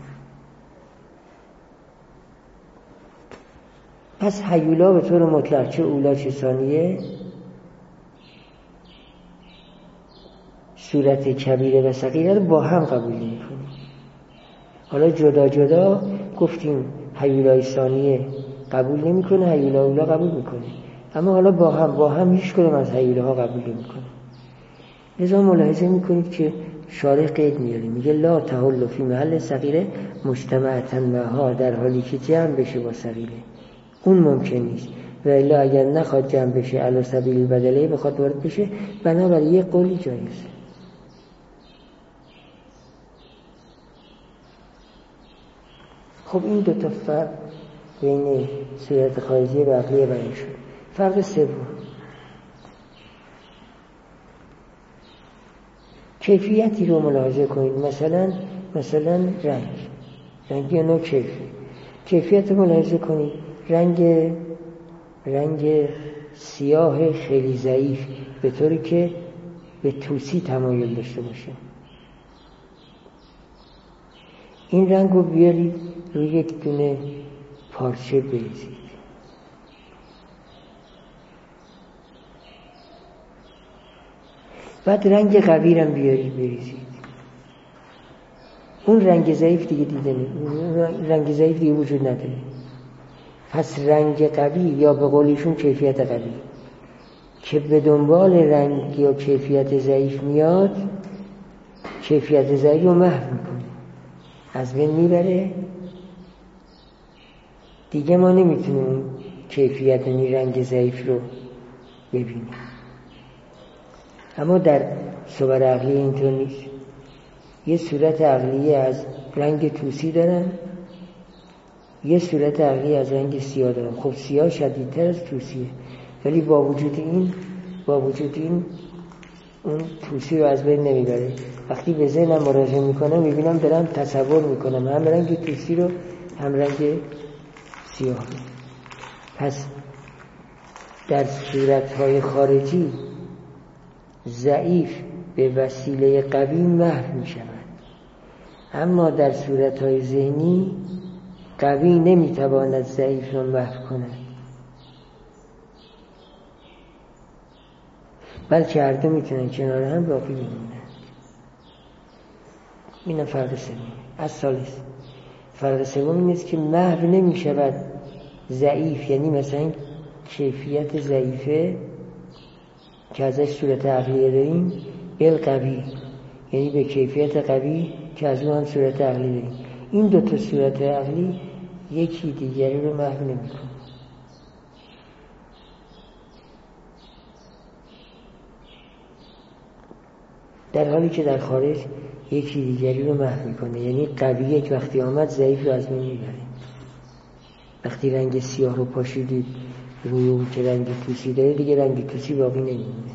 پس هیولا به طور مطلق چه اولا چه ثانیه صورت کبیره و صغیره رو با هم قبول نمیکنه. حالا جدا جدا گفتیم هیولای ثانیه قبول نمیکنه، هیولا اولا قبول میکنه، اما حالا با هم هیچ کدوم از هیولاها قبول نمیکنه. لذا ملاحظه میکنید که شارح قید میاره، میگه لا تحل فی محل صغیره مجتمعتن معها، در حالی که جمع بشه با صغیره اون ممکن نیست، و الا اگر نخواد جمع بشه علی سبیل بدله بخواد وارد بشه، بنابراین یه قولی جایزه. خب این دو تا فرق بین صورت خارجی و عقلی بیان شد. فرق سوم کیفیتی رو ملاحظه کنید. مثلا رنگ یا نوع کیفیت رو ملاحظه کنید. رنگ سیاه خیلی ضعیف به طوری که به طوسی تمایل داشته باشه، این رنگ رو بیارید روی یک دونه پارچه بریزید، بعد رنگ قوی رو بیارید بریزید، اون رنگ ضعیف دیگه دیده نمیشه، رنگ ضعیف دیگه وجود نداره. پس رنگ قوی یا به قولیشون کیفیت قوی که به دنبال رنگ یا کیفیت ضعیف میاد، کیفیت ضعیف رو محو میکنه، از بین میبره، دیگه ما نمیتونیم کیفیت رنگ ضعیف رو ببینیم. اما در صور عقلی اینطور نیست. یه صورت عقلی از رنگ طوسی دارن، یه صورت عقلی از رنگ سیاه دارن. خب سیاه شدیدتر از طوسیه، ولی با وجود این اون طوسی رو از بین نمیبره. وقتی به ذهنم مراجعه میکنم میبینم دارم تصور میکنم هم رنگ طوسی رو هم رنگ سیاه رو. پس در صورتهای خارجی ضعیف به وسیله قوی محو می شود، اما در صورتهای ذهنی قوی نمیتواند ضعیف را محو کند، بلکه هر دو میتونن کنار هم باقی بمونند. این فرق سوم. از ثالث فرق سوم این است که محو نمی شود ضعیف، یعنی مثلا کیفیت ضعیفه که ازش صورت عقلیه داریم القوی، یعنی به کیفیت قوی که از اون هم صورت عقلی داریم. این دوتا صورت عقلی یکی دیگری رو محو نمی‌کنه. در حالی که در خارج یکی دیگری رو محو می‌کنه، یعنی قویه که وقتی آمد ضعیف رو از بین می‌بره. وقتی رنگ سیاه رو پاشیدید روی اون که رنگ طوسی داره، دیگه رنگ طوسی باقی نمیمونه.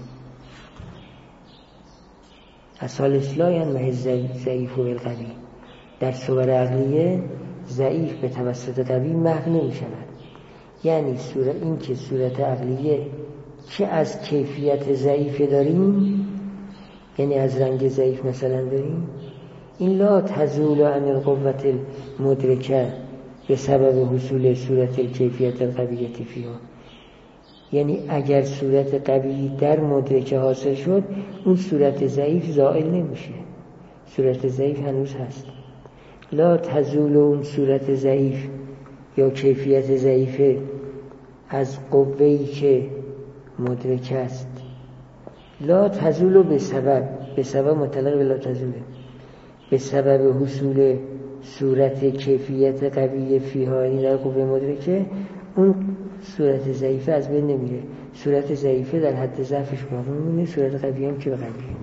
اصال اصلاحاً محض ضعیف و القوی. در صور عقلیه ضعیف به توسط قوی محو نمی شود. یعنی این که صورت عقلیه که از کیفیت ضعیف داریم، یعنی از رنگ ضعیف مثلا داریم، این لا تزول عن القوة المدرکه به سبب حصول صورت کیفیت القویه فیها. یعنی اگر صورت قوی در مدرکه حاصل شد، اون صورت ضعیف زائل نمیشه، صورت ضعیف هنوز هست. لا تزول اون صورت ضعیف یا کیفیت ضعیف از قوه‌ای که مدرکه است. لا تزول به سبب مطلق به لا تزوله، به سبب حصول صورت کیفیت قوی فیهایی در قوه مدرکه، اون صورت ضعیفه از بین نمیره. صورت ضعیفه در حد ضعفش باقی میمونه، صورت قوی هم که به قویه،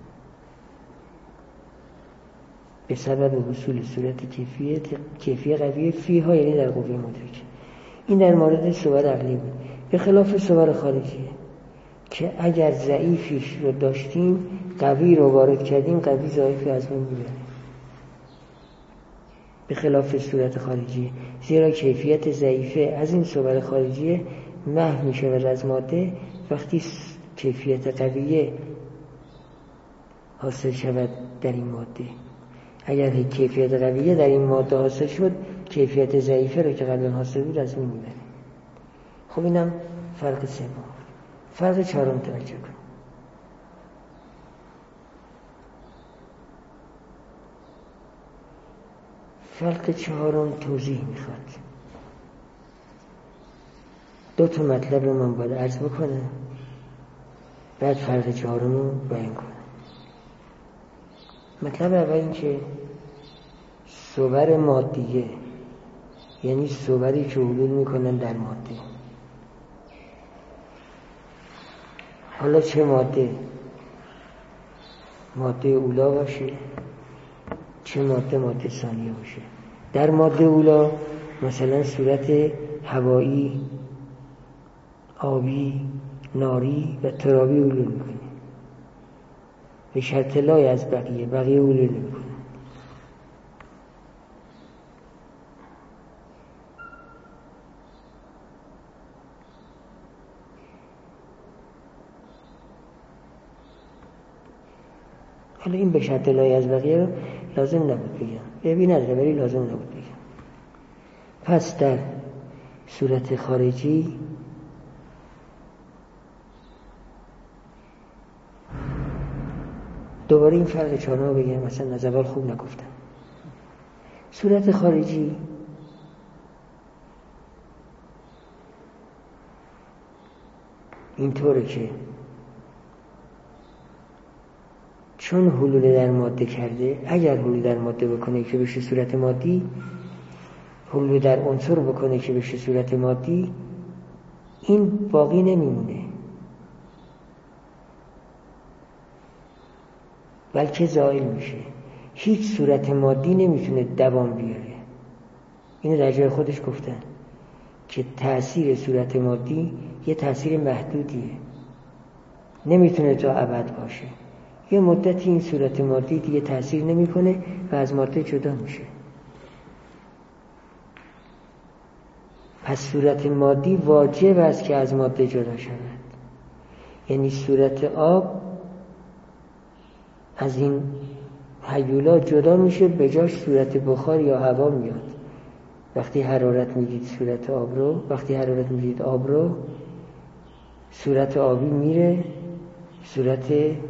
به سبب حصول صورت کیفیت قوی فیها، یعنی در قوه مدرکه. این در مورد صور عقلی بود. به خلاف صور خارجیه که اگر ضعیفیش رو داشتیم قوی رو وارد کردیم، قوی ضعیفی از بین میبره. به خلاف صورت خارجیه، زیرا کیفیت ضعیفه از این صور خارجیه محو میشود از ماده وقتی کیفیت قویه حاصل شود در این ماده. اگر کیفیت قویه در این ماده حاصل شد، کیفیت ضعیفه رو که قبلا حاصل بود از بین میبره. خب اینم فرق سوم. فرق چهارم توجه کن. فرق چهارم توضیح میخواد. دو تا مطلب رو من باید عرض بکنم، بعد فرق چهارم رو بیان کنم. مطلب اول این که صور مادیه، یعنی صوری که حلول میکنن در ماده. حالا چه ماده اولا باشه، چه ماده ثانیه باشه. در ماده اولا مثلا صورت هوایی، آبی، ناری و ترابی حلول میکنه، به شرط لای از بقیه حلول میکنه. حالا این به شرط لای از بقیه رو لازم نبود بگم، ببین نداره ولی لازم نبود بگم. پس در صورت خارجی دوباره این فرق چهارم رو بگم، مثلا از اول خوب نگفتم. صورت خارجی اینطوره که چون حلول در ماده کرده، اگر حلول در ماده بکنه که بشه صورت مادی، حلول در عنصر بکنه که بشه صورت مادی، این باقی نمیمونه بلکه زائل میشه. هیچ صورت مادی نمیتونه دوام بیاره. اینو در جای خودش گفتن که تأثیر صورت مادی یه تأثیر محدودیه، نمیتونه تا ابد باشه. یه مدتی این صورت مادی دیگه تأثیر نمیکنه و از ماده جدا میشه. پس صورت مادی واجب است که از ماده جدا شود. یعنی صورت آب از این هیولات جدا میشه، به جاش صورت بخار یا هوا میاد. وقتی حرارت میدید صورت آب رو، وقتی حرارت میدید آب رو، صورت آبی میره، صورت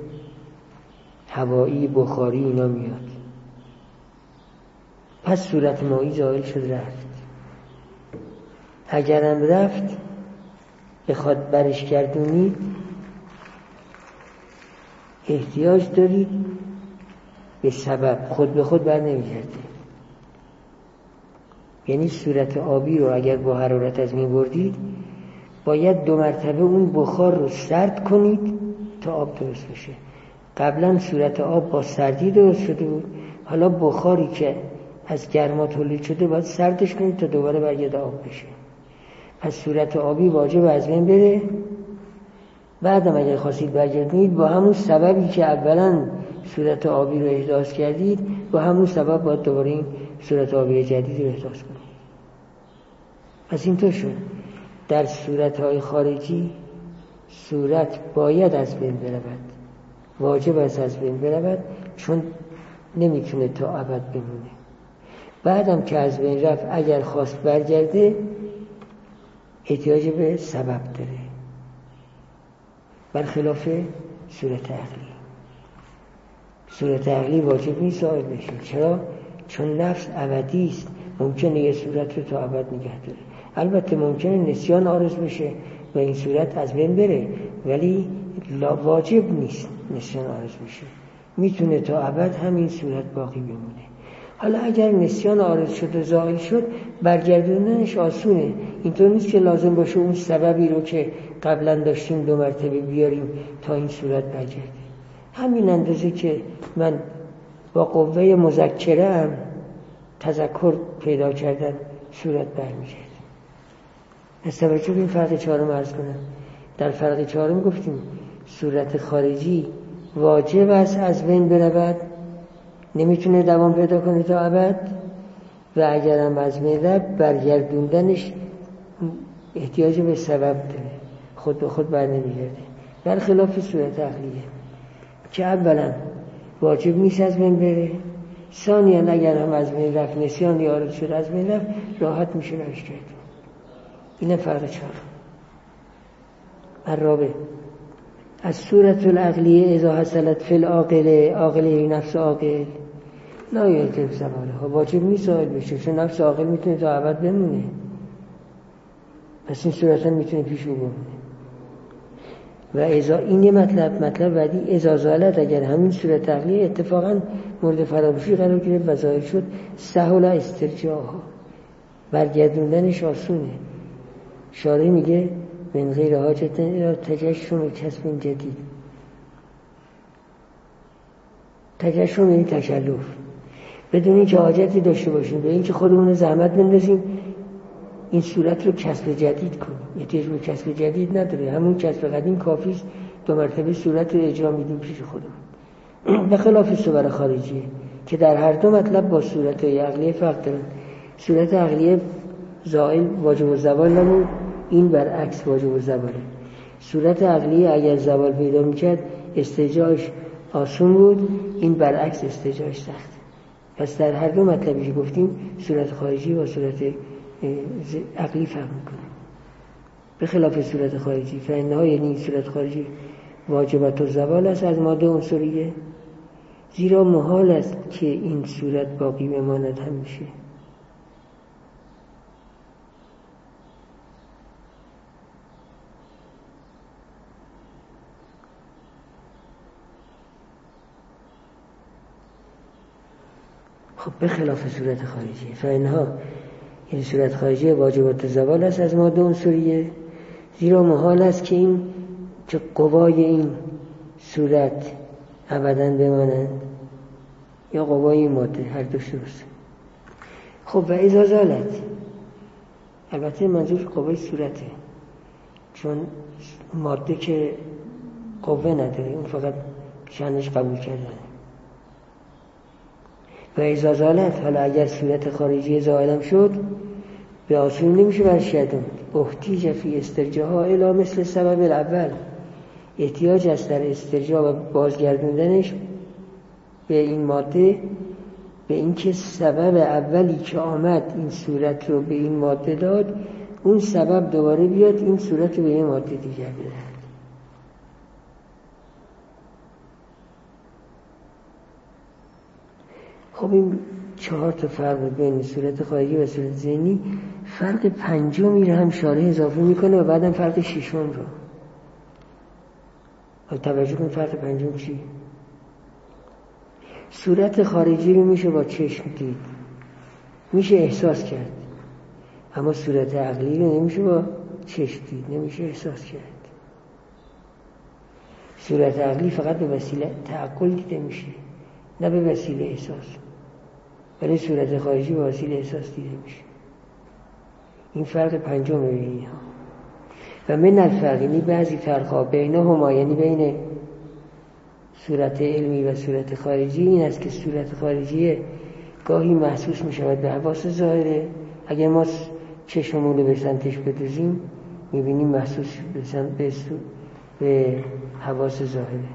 هوایی، بخاری اینا میاد. پس صورت مایی زائل شد، رفت. اگرم رفت بخواد برش گردونید، احتیاج دارید به سبب، خود به خود بر نمیگرده. یعنی صورت آبی رو اگر با حرارت از می بردید، باید 2 مرتبه اون بخار رو سرد کنید تا آب درست بشه. قبلا صورت آب با سردی درست شده بود، حالا بخاری که از گرما تولید شده باید سردش کنید تا دوباره برگرده آب بشه. پس صورت آبی واجب از بین بره. بعدم اگر خواستید برگردید، با همون سببی که اولا صورت آبی رو احداث کردید، با همون سبب باید دوباره این صورت آبی جدید رو احداث کنید. پس اینطور شد در صورت‌های خارجی صورت باید از بین برود، واجب است از بین برود، چون نمیتونه تا ابد بمونه. بعدم که از بین رفت، اگر خواست برگرده احتیاج به سبب داره، برخلاف صورت عقلی. صورت عقلی واجب نیست زائل بشه. چرا؟ چون نفس ابدی است، ممکنه یه صورت رو تا ابد نگه داره. البته ممکنه نسیان عارض بشه و این صورت از بین بره، ولی واجب نیست نسیان عارض بشه. میتونه تا ابد همین صورت باقی بمونه. حالا اگر نسیان عارض شد و زائل شد برگردوندنش آسونه. اینطور نیست که لازم باشه اون سببی رو که قبلا داشتیم 2 مرتبه بیاریم تا این صورت برگرده. همین اندازه که من با قوه مذکره هم تذکر پیدا کردن صورت برمیگرده. از توجه به این فرق 4 عرض کنم. در فرق 4 گفتیم صورت خارجی واجب است از بین برود، نمیتونه دوام پیدا کنه تا ابد، و اگرم از بین رفت برگردوندنش احتیاج به سبب داره، خود به خود بر نمیگرده. برخلاف صورت عقلیه که اولا واجب نیست از بین بره، ثانیاً اگر هم از بین رفت نسیان یا عارض شد از بین رفت راحت میشه برش کرد. این فرق 4. الرابع از صورت العقلیه اذا حصلت فی العاقله، عاقله نفس عاقل لا یجب زوالها، واجب نیست زائل بشه، چون نفس عاقل میتونه تا ابد بمونه، پس این صورت هم میتونه پیش رو بمونه. و ازا این یه مطلب بعدی، ازا زالت اگر همین صورت عقلیه اتفاقا مورد فراموشی قرار گرفت و ظاهر شد، سهل استرجاعها، برگردوندنش آسونه. شارح میگه من غیر حاجت الى تجشم و کسب جدید. تجشم یعنی تکلف، بدون اینکه حاجتی داشته باشیم به اینکه خودمون زحمت بندازیم این صورت رو کسب جدید کنیم. احتیاج به کسب جدید نداره، همون کسب قدیم کافیست. 2 مرتبه صورت رو اجرا میدیم پیش خودمون. به خلاف صور خارجیه که در هر 2 مطلب با صورت عقلیه فرق دارن. صورت عقلیه زائل واجب الزوال نمود، این برعکس واجب الزواله. صورت عقلیه اگر زوال پیدا میکرد استرجاعش آسون بود، این برعکس استرجاعش سخت. پس در هر 2 مطلبی که گفتیم صورت خارجی و صورت عقلی فرق میکنه. به خلاف صورت خارجی فإنها، یعنی صورت خارجی واجبت الزوال است از ماده عنصریه، زیرا محال است که این صورت باقی بماند همیشه. خب به خلاف صورت خارجی فإنها، این صورت خارجی واجبات زوال است از ماده عنصریه، زیرا محال است که این که قوای این صورت ابداً بمانند یا قوای این ماده، هر دوش درست. خب و اذا زالت، البته منظور قوای صورته، چون ماده که قوه نداره، اون فقط شأنش قبول کردنه. و اذا زالت، حالا اگر صورت خارجی زائلم شد به آسون نمیشه برشدم. احتیاج فی استرجاعها الی مثل سبب الاول، احتیاج است در استرجاع و بازگردوندنش به این ماده به اینکه سبب اولی که آمد این صورت رو به این ماده داد، اون سبب دوباره بیاد این صورت رو به این ماده دیگر بده. خب این 4 فرق بین صورت خارجی و صورت ذهنی، فرق 5 رو هم شارح اضافه میکنه و بعدم فرق 6 رو. توجه کن فرق 5 چی؟ صورت خارجی رو میشه با چشم دید، میشه احساس کرد، اما صورت عقلی رو نمیشه با چشم دید، نمیشه احساس کرد. صورت عقلی فقط به وسیله تعقل دیده میشه، نه به وسیله احساس. ولی صورت خارجی به وسیله احساس دیده میشه. این فرق 5 بین اینها. و من الفرق، یعنی بعضی فرق‌ها بینهما، یعنی بین صورت علمی و صورت خارجی، این است که صورت خارجی گاهی محسوس می شود به حواس ظاهره. اگر ما چشممون رو به سمتش بدوزیم میبینیم محسوس به حواس ظاهره.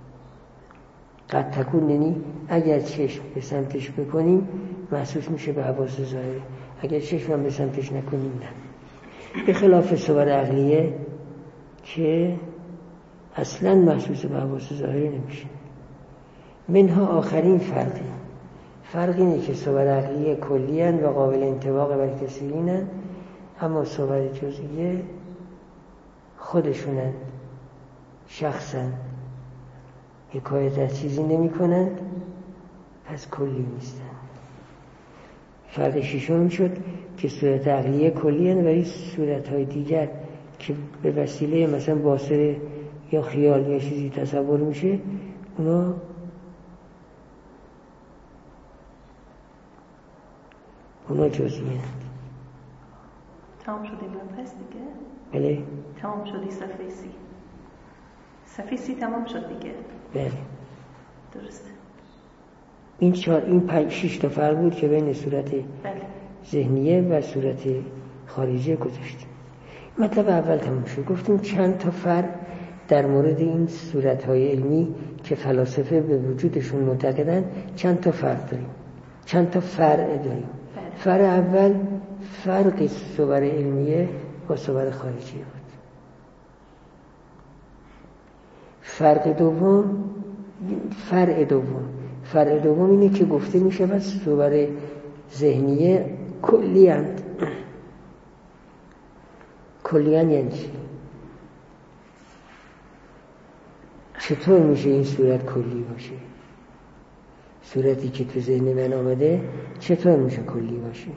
قد تکون، یعنی اگر چشم به سمتش بکنیم محسوس میشه به حواس ظاهره، اگر چشم هم به سمتش نکنیم نه. به خلاف صور عقلیه که اصلا محسوس به حواس ظاهره نمیشه. منها آخرین فرق اینه که صور عقلیه کلی هستند و قابل انطباق بر کثیرینند، اما صور جزئیه خودشونند، شخصند، حکایت از چیزی نمی کنند، پس کلی نیستند. فرق ششم شد که صورت عقلیه کلی هست، ولی صورت‌های دیگر که به وسیله مثلا باصره یا خیال یا چیزی تصور میشه اونا جزئی هست. تمام شدیم پس دیگه؟ بله تمام شدی صفحه سی تمام شد دیگه. بله درسته. این 5-6 تا فرق بود که بین صورت ذهنیه و صورت خارجیه گذاشتیم. مطلب اول تمام شد. گفتیم چند تا فرق در مورد این صورت‌های علمی که فلاسفه به وجودشون معتقدن چند تا فرق داریم، چند تا فرع داریم. فرع اول فرق صور علمیه با صور خارجیه بود. فرع دوم اینه که گفته میشه و صور ذهنیه کلی‌اند. کلی‌اند یعنی چی؟ چطور میشه این صورت کلی باشه؟ صورتی که تو ذهن من آمده چطور میشه کلی باشه؟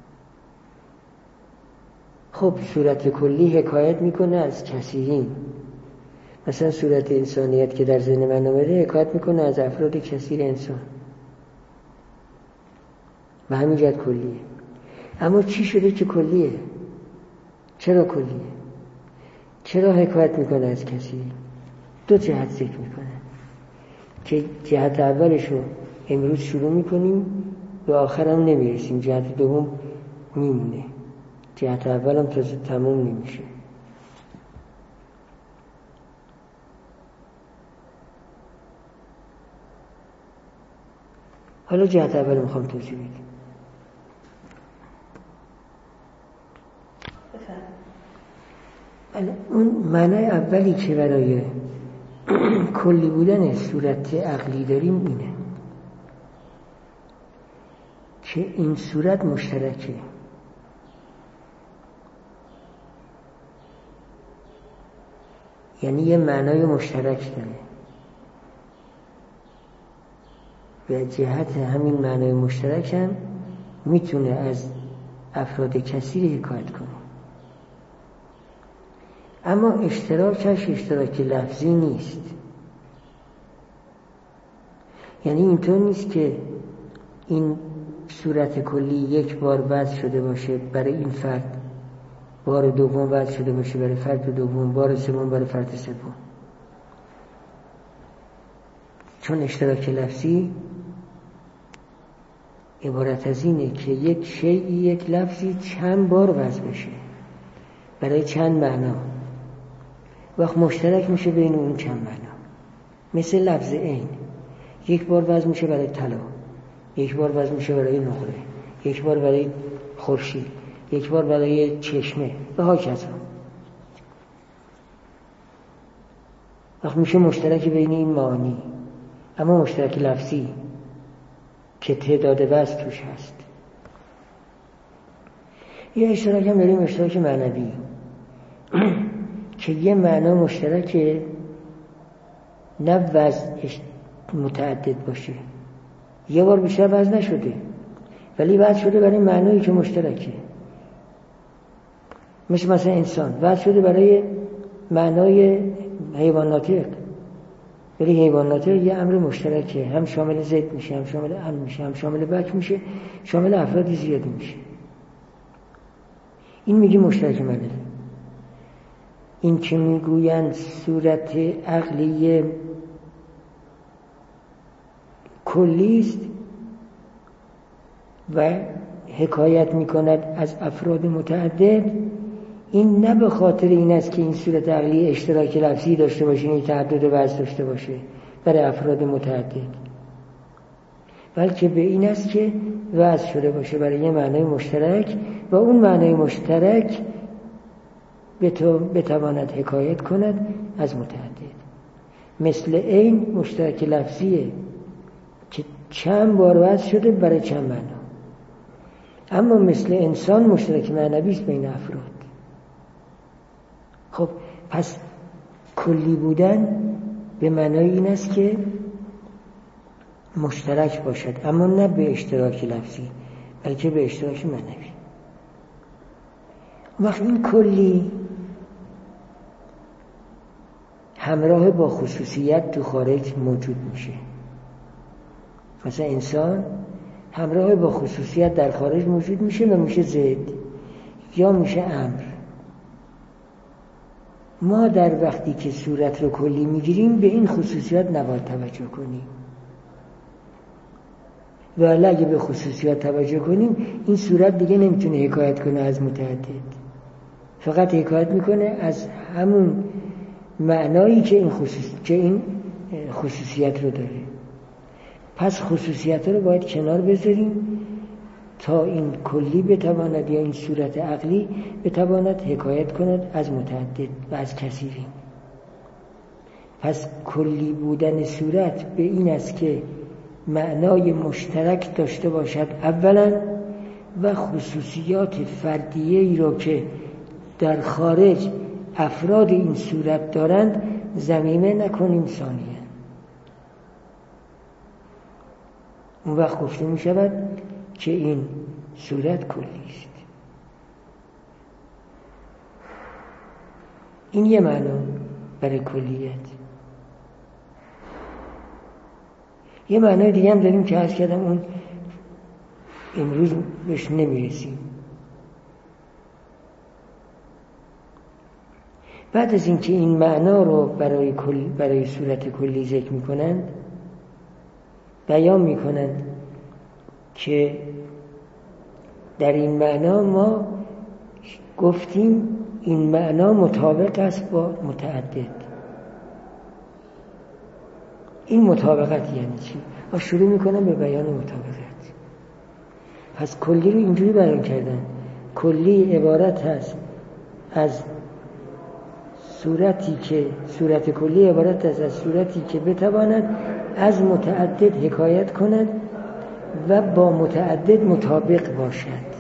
خب صورت کلی حکایت میکنه از کثیرین. مثلا صورت انسانیت که در ذهن من آمده حکایت میکنه از افراد کثیر انسان، به همین جهت کلیه. اما چی شده که کلیه؟ چرا کلیه؟ چرا حکایت میکنه از کثیرین؟ دو جهت ذکر میکنه که جهت اولش رو امروز شروع میکنیم و آخر هم نمیرسیم، جهت دوم میمونه. جهت اول هم تازه تموم نمیشه. حالا جهت اول میخوام توضیح بدیم. اون معنای اولی که برای کلی بودن صورت عقلی داریم اینه که این صورت مشترکه. یعنی یه معنای مشترک داره و جهت همین معنای مشترک هم میتونه از افراد کثیر حکایت کنه. اما اشتراکش اشتراک لفظی نیست. یعنی اینطور نیست که این صورت کلی یک بار وضع شده باشه برای این فرد، بار دوم وضع شده باشه برای فرد دوم، بار سوم برای فرد سوم. چون اشتراک لفظی عبارت از اینه که یک شیئی، یک لفظی چند بار وضع بشه برای چند معنا، وقت مشترک میشه بین اون چند معنا. مثل لفظ عین، یک بار وضع میشه برای طلا، یک بار وضع میشه برای نقره، یک بار برای خورشید، یک بار برای چشمه و هاکذا. وقت میشه مشترک بین این معانی، اما مشترک لفظی که تعداد وضع توش هست. یه اشتراک هم داریم، اشتراک معنوی که یه معنا مشترکه، نه وضع متعدد باشه. یه بار بیشتر وضع نشده ولی وضع شده برای معنایی که مشترکه. مثلا انسان وضع شده برای معنای حیواناتی، ولی حیواناتی یه امر مشترکه، هم شامل زید میشه، هم شامل ان میشه، هم شامل بک میشه، شامل افراد زیادی میشه. این میگه مشترک معنوی. این که میگویند صورت عقلی کلیست و حکایت میکند از افراد متعدد، این نه به خاطر این است که این صورت عقلی اشتراک لفظی داشته باشه، این تعدد وضع داشته باشه برای افراد متعدد، بلکه به این است که وضع شده باشه برای یه معنای مشترک و اون معنای مشترک بتواند حکایت کند از متعدد. مثل این مشترک لفظیه که چند بار وضع شده برای چند معنا. اما مثل انسان مشترک معنوی است بین افراد. خب پس کلی بودن به معنای این است که مشترک باشد، اما نه به اشتراک لفظی، بلکه به اشتراک معنوی. وقت این کلی همراه با خصوصیت تو خارج موجود میشه. مثلا انسان همراه با خصوصیت در خارج موجود میشه و میشه ضد یا میشه امر. ما در وقتی که صورت رو کلی میگیریم به این خصوصیات نباید توجه کنیم، ولی اگه به خصوصیات توجه کنیم این صورت دیگه نمیتونه حکایت کنه از متعدد، فقط حکایت میکنه از همون معنایی که این خصوصیت رو داره. پس خصوصیت رو باید کنار بذاریم تا این کلی بتواند یا این صورت عقلی بتواند حکایت کند از متعدد و از کثیرین. پس کلی بودن صورت به این است که معنای مشترک داشته باشد اولا، و خصوصیات فردیه‌ای رو که در خارج افراد این صورت دارند ضمیمه نکنیم ثانیاً. اون وقت گفته می شود که این صورت کلی است. این یه معنا برای کلیت. یه معنای دیگه هم داریم که عرض کردم اون امروز بهش نمیرسیم. بعد از اینکه این معنا رو برای صورت کلی ذکر میکنند، بیان میکنند که در این معنا ما گفتیم این معنا مطابق است با متعدد. این مطابقت یعنی چی؟ و شروع میکنم به بیان مطابقت. پس کلی رو اینجوری بیان کردن: کلی عبارت هست از صورت کلی عبارت است از صورتی که بتواند از متعدد حکایت کند و با متعدد مطابق باشد.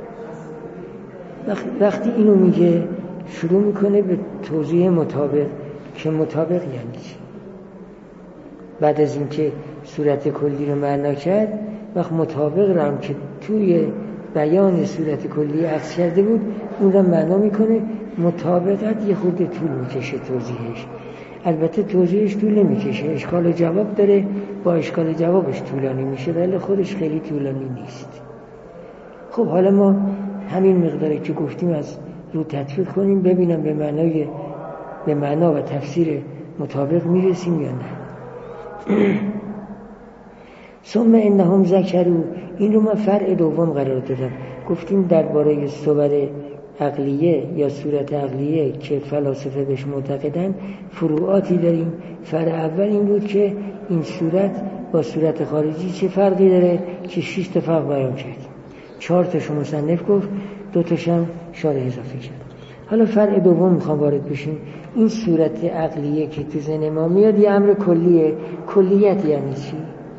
وقتی اینو میگه شروع میکنه به توضیح مطابق، که مطابق یعنی چی. بعد از اینکه صورت کلی رو معنا کرد، وقت مطابق رو هم که توی بیان صورت کلی عکس کرده بود اون رو معنا میکنه. مطابقت یه خورده طول میکشه توضیحش، البته توضیحش طول نمیکشه، اشکال جواب داره، با اشکال جوابش طولانی میشه ولی خودش خیلی طولانی نیست. خب حالا ما همین مقداری که گفتیم از رو تطبیق کنیم ببینم به معنا و تفسیر مطابق میرسیم یا نه. ثم انهم ذکروا، این رو من فرع دوم قرار دادم. گفتیم درباره صور عقلیه یا صورت عقلیه که فلاسفه بهش معتقدن فروعاتی داریم. فرع اول این بود که این صورت با صورت خارجی چه فرقی داره، که 6 تا فرق بیان کرد. 4 تاشو مصنف گفت، 2 تاشم شارح اضافه کرد. حالا فرع دوم میخوام وارد بشیم. این صورت عقلیه که تو ذهن ما میاد یه امر کلیه. کلیت یعنی چی؟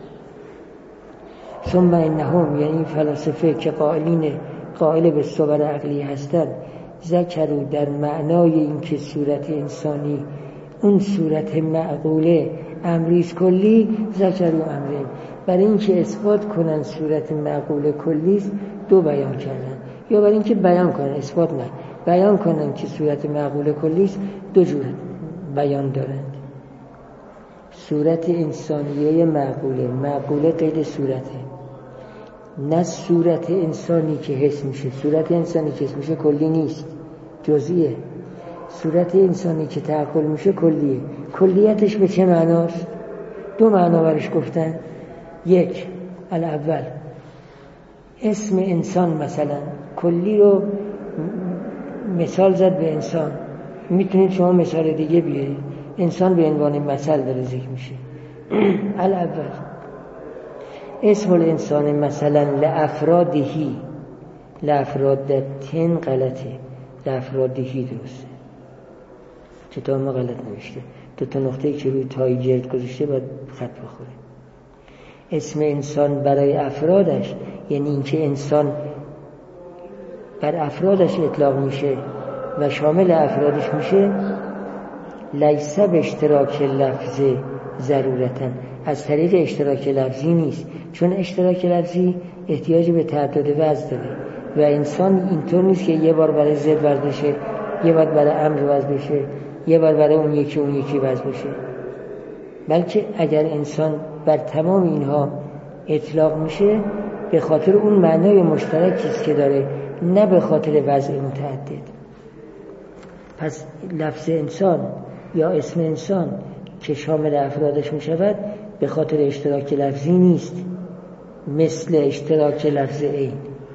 ثم انهم، یعنی فلاسفه که قائل به صور عقلی هستند، ذکروا در معنای این که صورت انسانی اون صورت معقوله امریز کلی، ذکروا امرین، برای اینکه اثبات کنن صورت معقوله کلی است 2 بیان کردن، یا برای اینکه بیان کنن، اثبات نه، بیان کنن که صورت معقوله کلی است 2 جور بیان دارند. صورت انسانیه معقوله قید صورته، نه صورت انسانی که حس میشه. صورت انسانی که حس میشه کلی نیست، جزئیه. صورت انسانی که تعقل میشه کلیه. کلیتش به چه معناست؟ 2 معنا برش گفتن. 1 الاول اسم انسان، مثلا کلی رو مثال زد به انسان، میتونید شما مثال دیگه بیارید. انسان به عنوان مثل داره ذکر میشه. الاول اسم الانسان مثلا لافرادهی، لافرادتن غلطه، لافرادهی درسته، کتاب ما غلط نوشته، 2 تا نقطه‌ای که روی تای جلد گذاشته باید خط بخوره. اسم انسان برای افرادش، یعنی اینکه انسان بر افرادش اطلاق میشه و شامل افرادش میشه. لیس به اشتراک لفظ ضرورتن، از طریق اشتراک لفظی نیست، چون اشتراک لفظی احتیاج به تعدد وزن داره و انسان اینطور نیست که یه بار برای زد وزن بشه، یه بار برای امر وزن بشه، یه بار برای اون یکی وزن بشه. بلکه اگر انسان بر تمام اینها اطلاق میشه به خاطر اون معنای مشترکی است که داره، نه به خاطر وضع متعدد. پس لفظ انسان یا اسم انسان که شامل افرادش میشود به خاطر اشتراک لفظی نیست، مثل اشتراک لفظ عین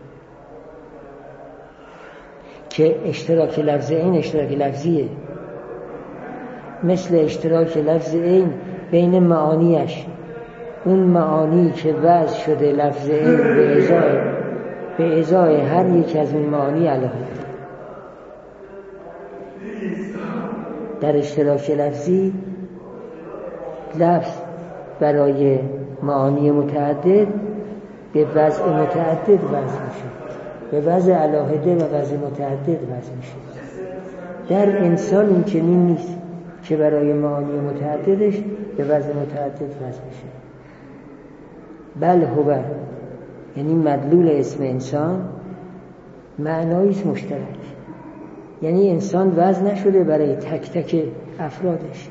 که اشتراک لفظ عین اشتراک لفظیه، مثل اشتراک لفظ عین بین معانیش، اون معانی که وضع شده لفظ عین به ازای هر یک از اون معانی علاوه. در اشتراک لفظی لفظ برای معانی متعدد به وضع متعدد وضع میشه، به وضع علاهده و وضع متعدد وضع میشه. در انسان این چنین نیست که برای معانی متعددش به وضع متعدد وضع میشه. بل هو، یعنی مدلول اسم انسان معناییست مشترک، یعنی انسان وضع نشده برای تک تک افرادش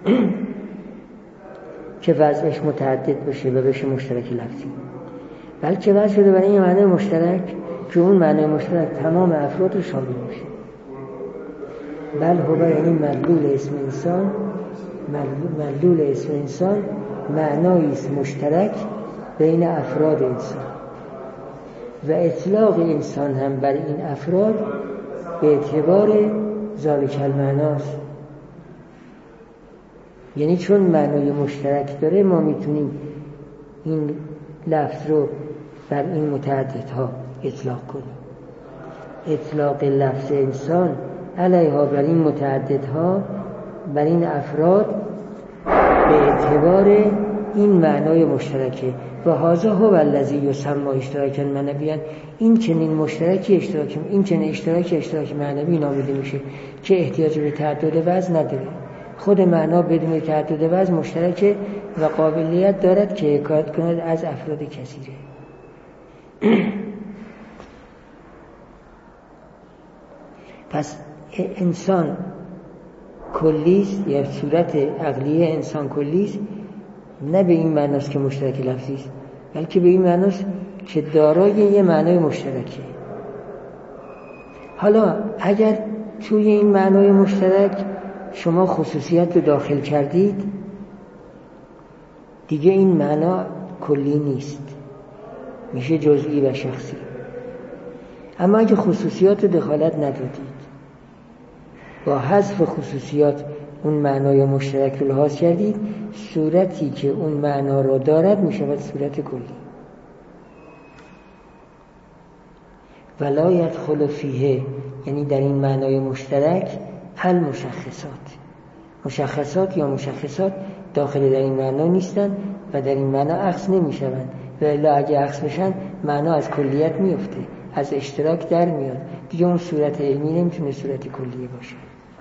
که وضعش متعدد بشه و بشه مشترک لفظی، بلکه وضع شده برای این معنای مشترک که اون معنای مشترک تمام افراد رو شامل میشه. بل هو یعنی مدلول اسم انسان معناییست مشترک بین افراد انسان و اطلاق انسان هم بر این افراد به اعتبار ذالک المعناست. یعنی چون معنای مشترک داره ما میتونیم این لفظ رو بر این متعددها اطلاق کنیم. اطلاق لفظ انسان علیها بر این متعددها، بر این افراد به اعتبار این معنای مشترکه. و هذا هو الذی یسمى اشتراکا معنویا، این چنین اشتراک معنوی نامیده میشه که احتیاج به تعدد وزن نداره. خود معنا بدون تعدد وزن مشترکه و قابلیت دارد که حکایت کند از افراد کثیره. پس انسان کلیست، یا صورت عقلی انسان کلیست، نه به این معناست که مشترک لفظی است، بلکه به این معناست که دارای یه معنای مشترکه. حالا اگر توی این معنای مشترک شما خصوصیت رو داخل کردید، دیگه این معنا کلی نیست، میشه جزئی و شخصی. اما اگه خصوصیات رو دخالت ندادید، با حذف خصوصیات اون معنای مشترک رو لحاظ کردید، صورتی که اون معنا رو دارد میشود صورت کلی. ولا یدخل فیه، یعنی در این معنای مشترک مشخصات یا مشخصات داخل در این معنا نیستن و در این معنا عکس نمیشوند، و الا اگه عکس بشن معنا از کلیت میفته، از اشتراک در میاد، دیگه اون صورت علمی نمیتونه صورت کلیه باشه.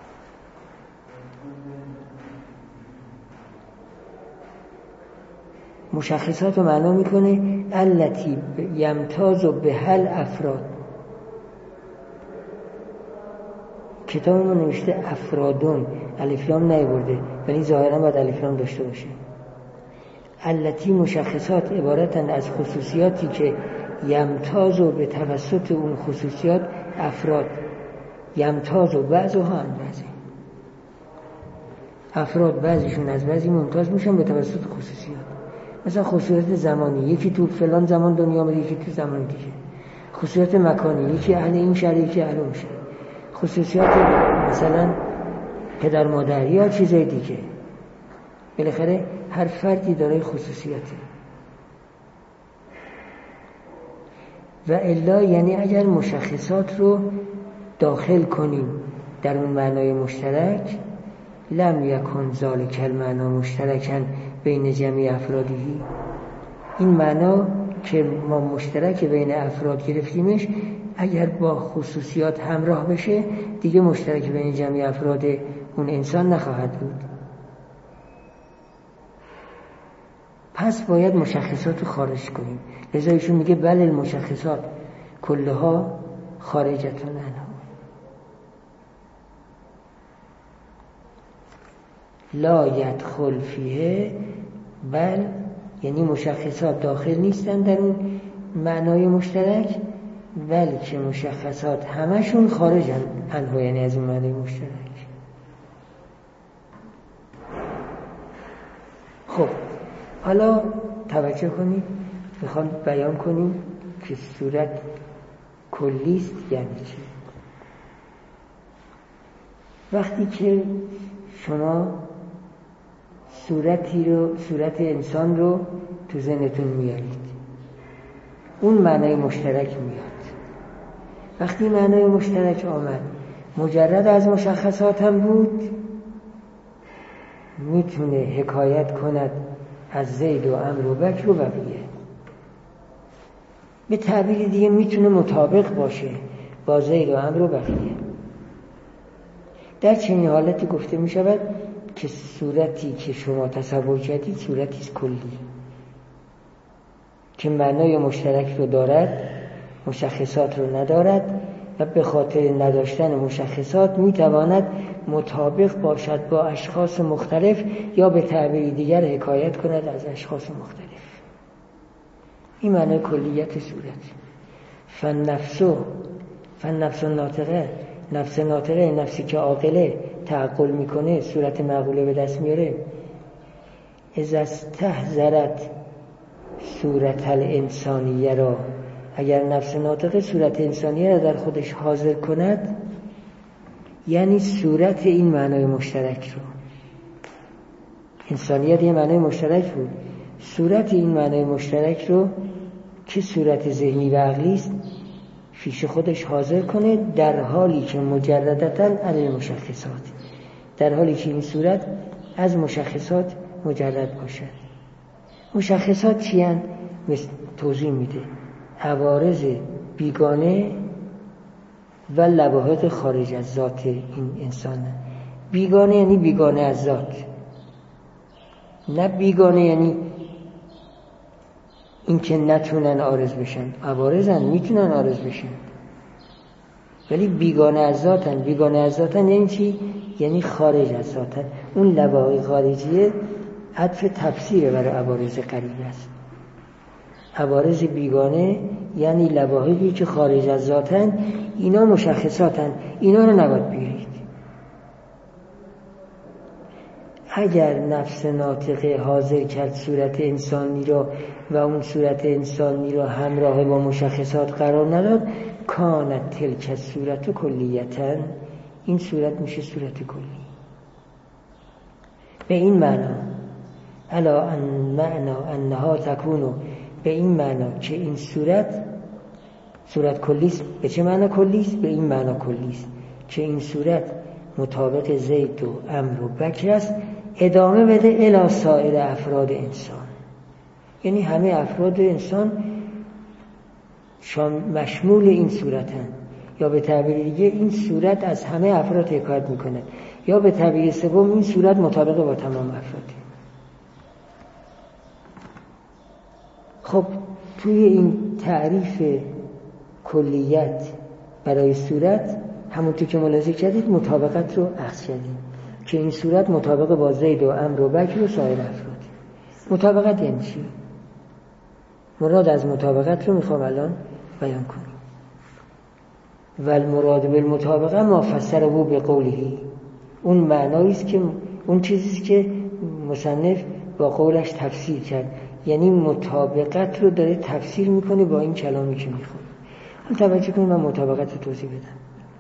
مشخصات رو معنا میکنه التی یمتاز به هل افراد. کتاب ما نوشته افرادون، الف لام نیاورده، ولی ظاهرا باید الف لام داشته باشه. التی مشخصات عبارتند از خصوصیاتی که یمتاز به توسط اون خصوصیات افراد، یمتاز و بعضها عن بعض، افراد بعضیشون از بعضی ممتاز میشن به توسط خصوصیات. مثلا خصوصیت زمانی، یکی تو فلان زمان دنیا آمده، یکی تو زمان دیگه. خصوصیت مکانی، یکی اهل این شهر، یکی اهل اون شهر. خصوصیات مثلا پدر مادر یا چیزای دیگه. بالاخره هر فردی دارای خصوصیاته. و الا یعنی اگر مشخصات رو داخل کنیم در اون معنای مشترک، لم یکن ذالک المعنا مشترکا بین جمعی افرادی، این معنا که ما مشترک بین افراد گرفتیمش اگر با خصوصیات همراه بشه دیگه مشترک بین جمعی افراد اون انسان نخواهد بود. پس باید مشخصات رو خارج کنیم. لذا ایشون میگه بل المشخصات کلها خارجتون عنها. لا یدخل فیه، بل یعنی مشخصات داخل نیستن در اون معنای مشترک، بلکه مشخصات همشون خارجن عنها، یعنی از اون معنای مشترک. خب حالا توجه کنید، میخوام بیان کنیم که صورت کلیست یعنی چی. وقتی که شما صورت انسان رو تو ذهنتون میارید، اون معنای مشترک میاد. وقتی معنای مشترک آمد، مجرد از مشخصات هم بود، میتونه حکایت کند از زید و عمرو و بکر و بقیه. به تعبیر دیگه میتونه مطابق باشه با زید و عمرو و بقیه. در چنین حالتی گفته میشود که صورتی که شما تصور کردید صورتی کلی که معنای مشترک رو دارد، مشخصات رو ندارد و به خاطر نداشتن مشخصات میتواند مطابق باشد با اشخاص مختلف یا به تعبیر دیگر حکایت کند از اشخاص مختلف. این معنای کلیت صورت. فالنفس ناطقه، نفس ناطقه، نفسی که عاقله تعقل میکنه، صورت معقوله به دست میاره. اذا استحضرت صورت الانسانیه را، اگر نفس ناطقه صورت انسانیه را در خودش حاضر کند، یعنی صورت این معنای مشترک رو، انسانیت یه معنای مشترک بود، صورت این معنای مشترک رو که صورت ذهنی و عقلی است پیش خودش حاضر کنه، در حالی که مجردتاً عن المشخصات، در حالی که این صورت از مشخصات مجرد باشد. مشخصات چی هستند؟ توضیح میده. عوارض بیگانه و لواحق خارج از ذات این انسان. بیگانه یعنی بیگانه از ذات، نه بیگانه یعنی این که نتونن عارض بشن. عوارضن، میتونن عارض بشن، ولی بیگانه از ذاتن. بیگانه از ذاتن یعنی چی؟ یعنی خارج از ذاتن. اون لواحق خارجیه عطف تفسیره برای عوارض غریبه است. عوارض بیگانه یعنی لواحقی که خارج از ذاتن، اینا مشخصاتن، اینا رو نباید بیارید. اگر نفس ناطقه حاضر کرد صورت انسانی را و اون صورت انسانی را همراه با مشخصات قرار نداد، کانت تلک صورت کلیتاً، این صورت میشه صورت کلی. به این معنا الا ان معنا انها تکونو، به این معنا که این صورت کلیست. به چه معنا کلیست؟ به این معنا کلیست که این صورت مطابق زید و عمرو و بکر است، ادامه بده الی سایر افراد انسان، یعنی همه افراد انسان مشمول این صورتن، یا به تعبیر دیگه این صورت از همه افراد حکایت میکنه، یا به تعبیر سوم این صورت مطابق با تمام افراده. خب توی این تعریف کلیت برای صورت همونطور که ملاحظه کردید مطابقت رو اخذ کردیم که این صورت مطابق با زید و عمرو و بکر و سایر افراد. مطابقت یعنی چی؟ مراد از مطابقت رو میخوام الان بیان کنیم. والمراد بالمطابقه ما فسره به قوله، اون معنایی است که اون چیزی است که مصنف با قولش تفسیر کرد، یعنی مطابقت رو داره تفسیر میکنه با این کلامی که میخونه. حالا توجه کنید من مطابقت رو توضیح بدم.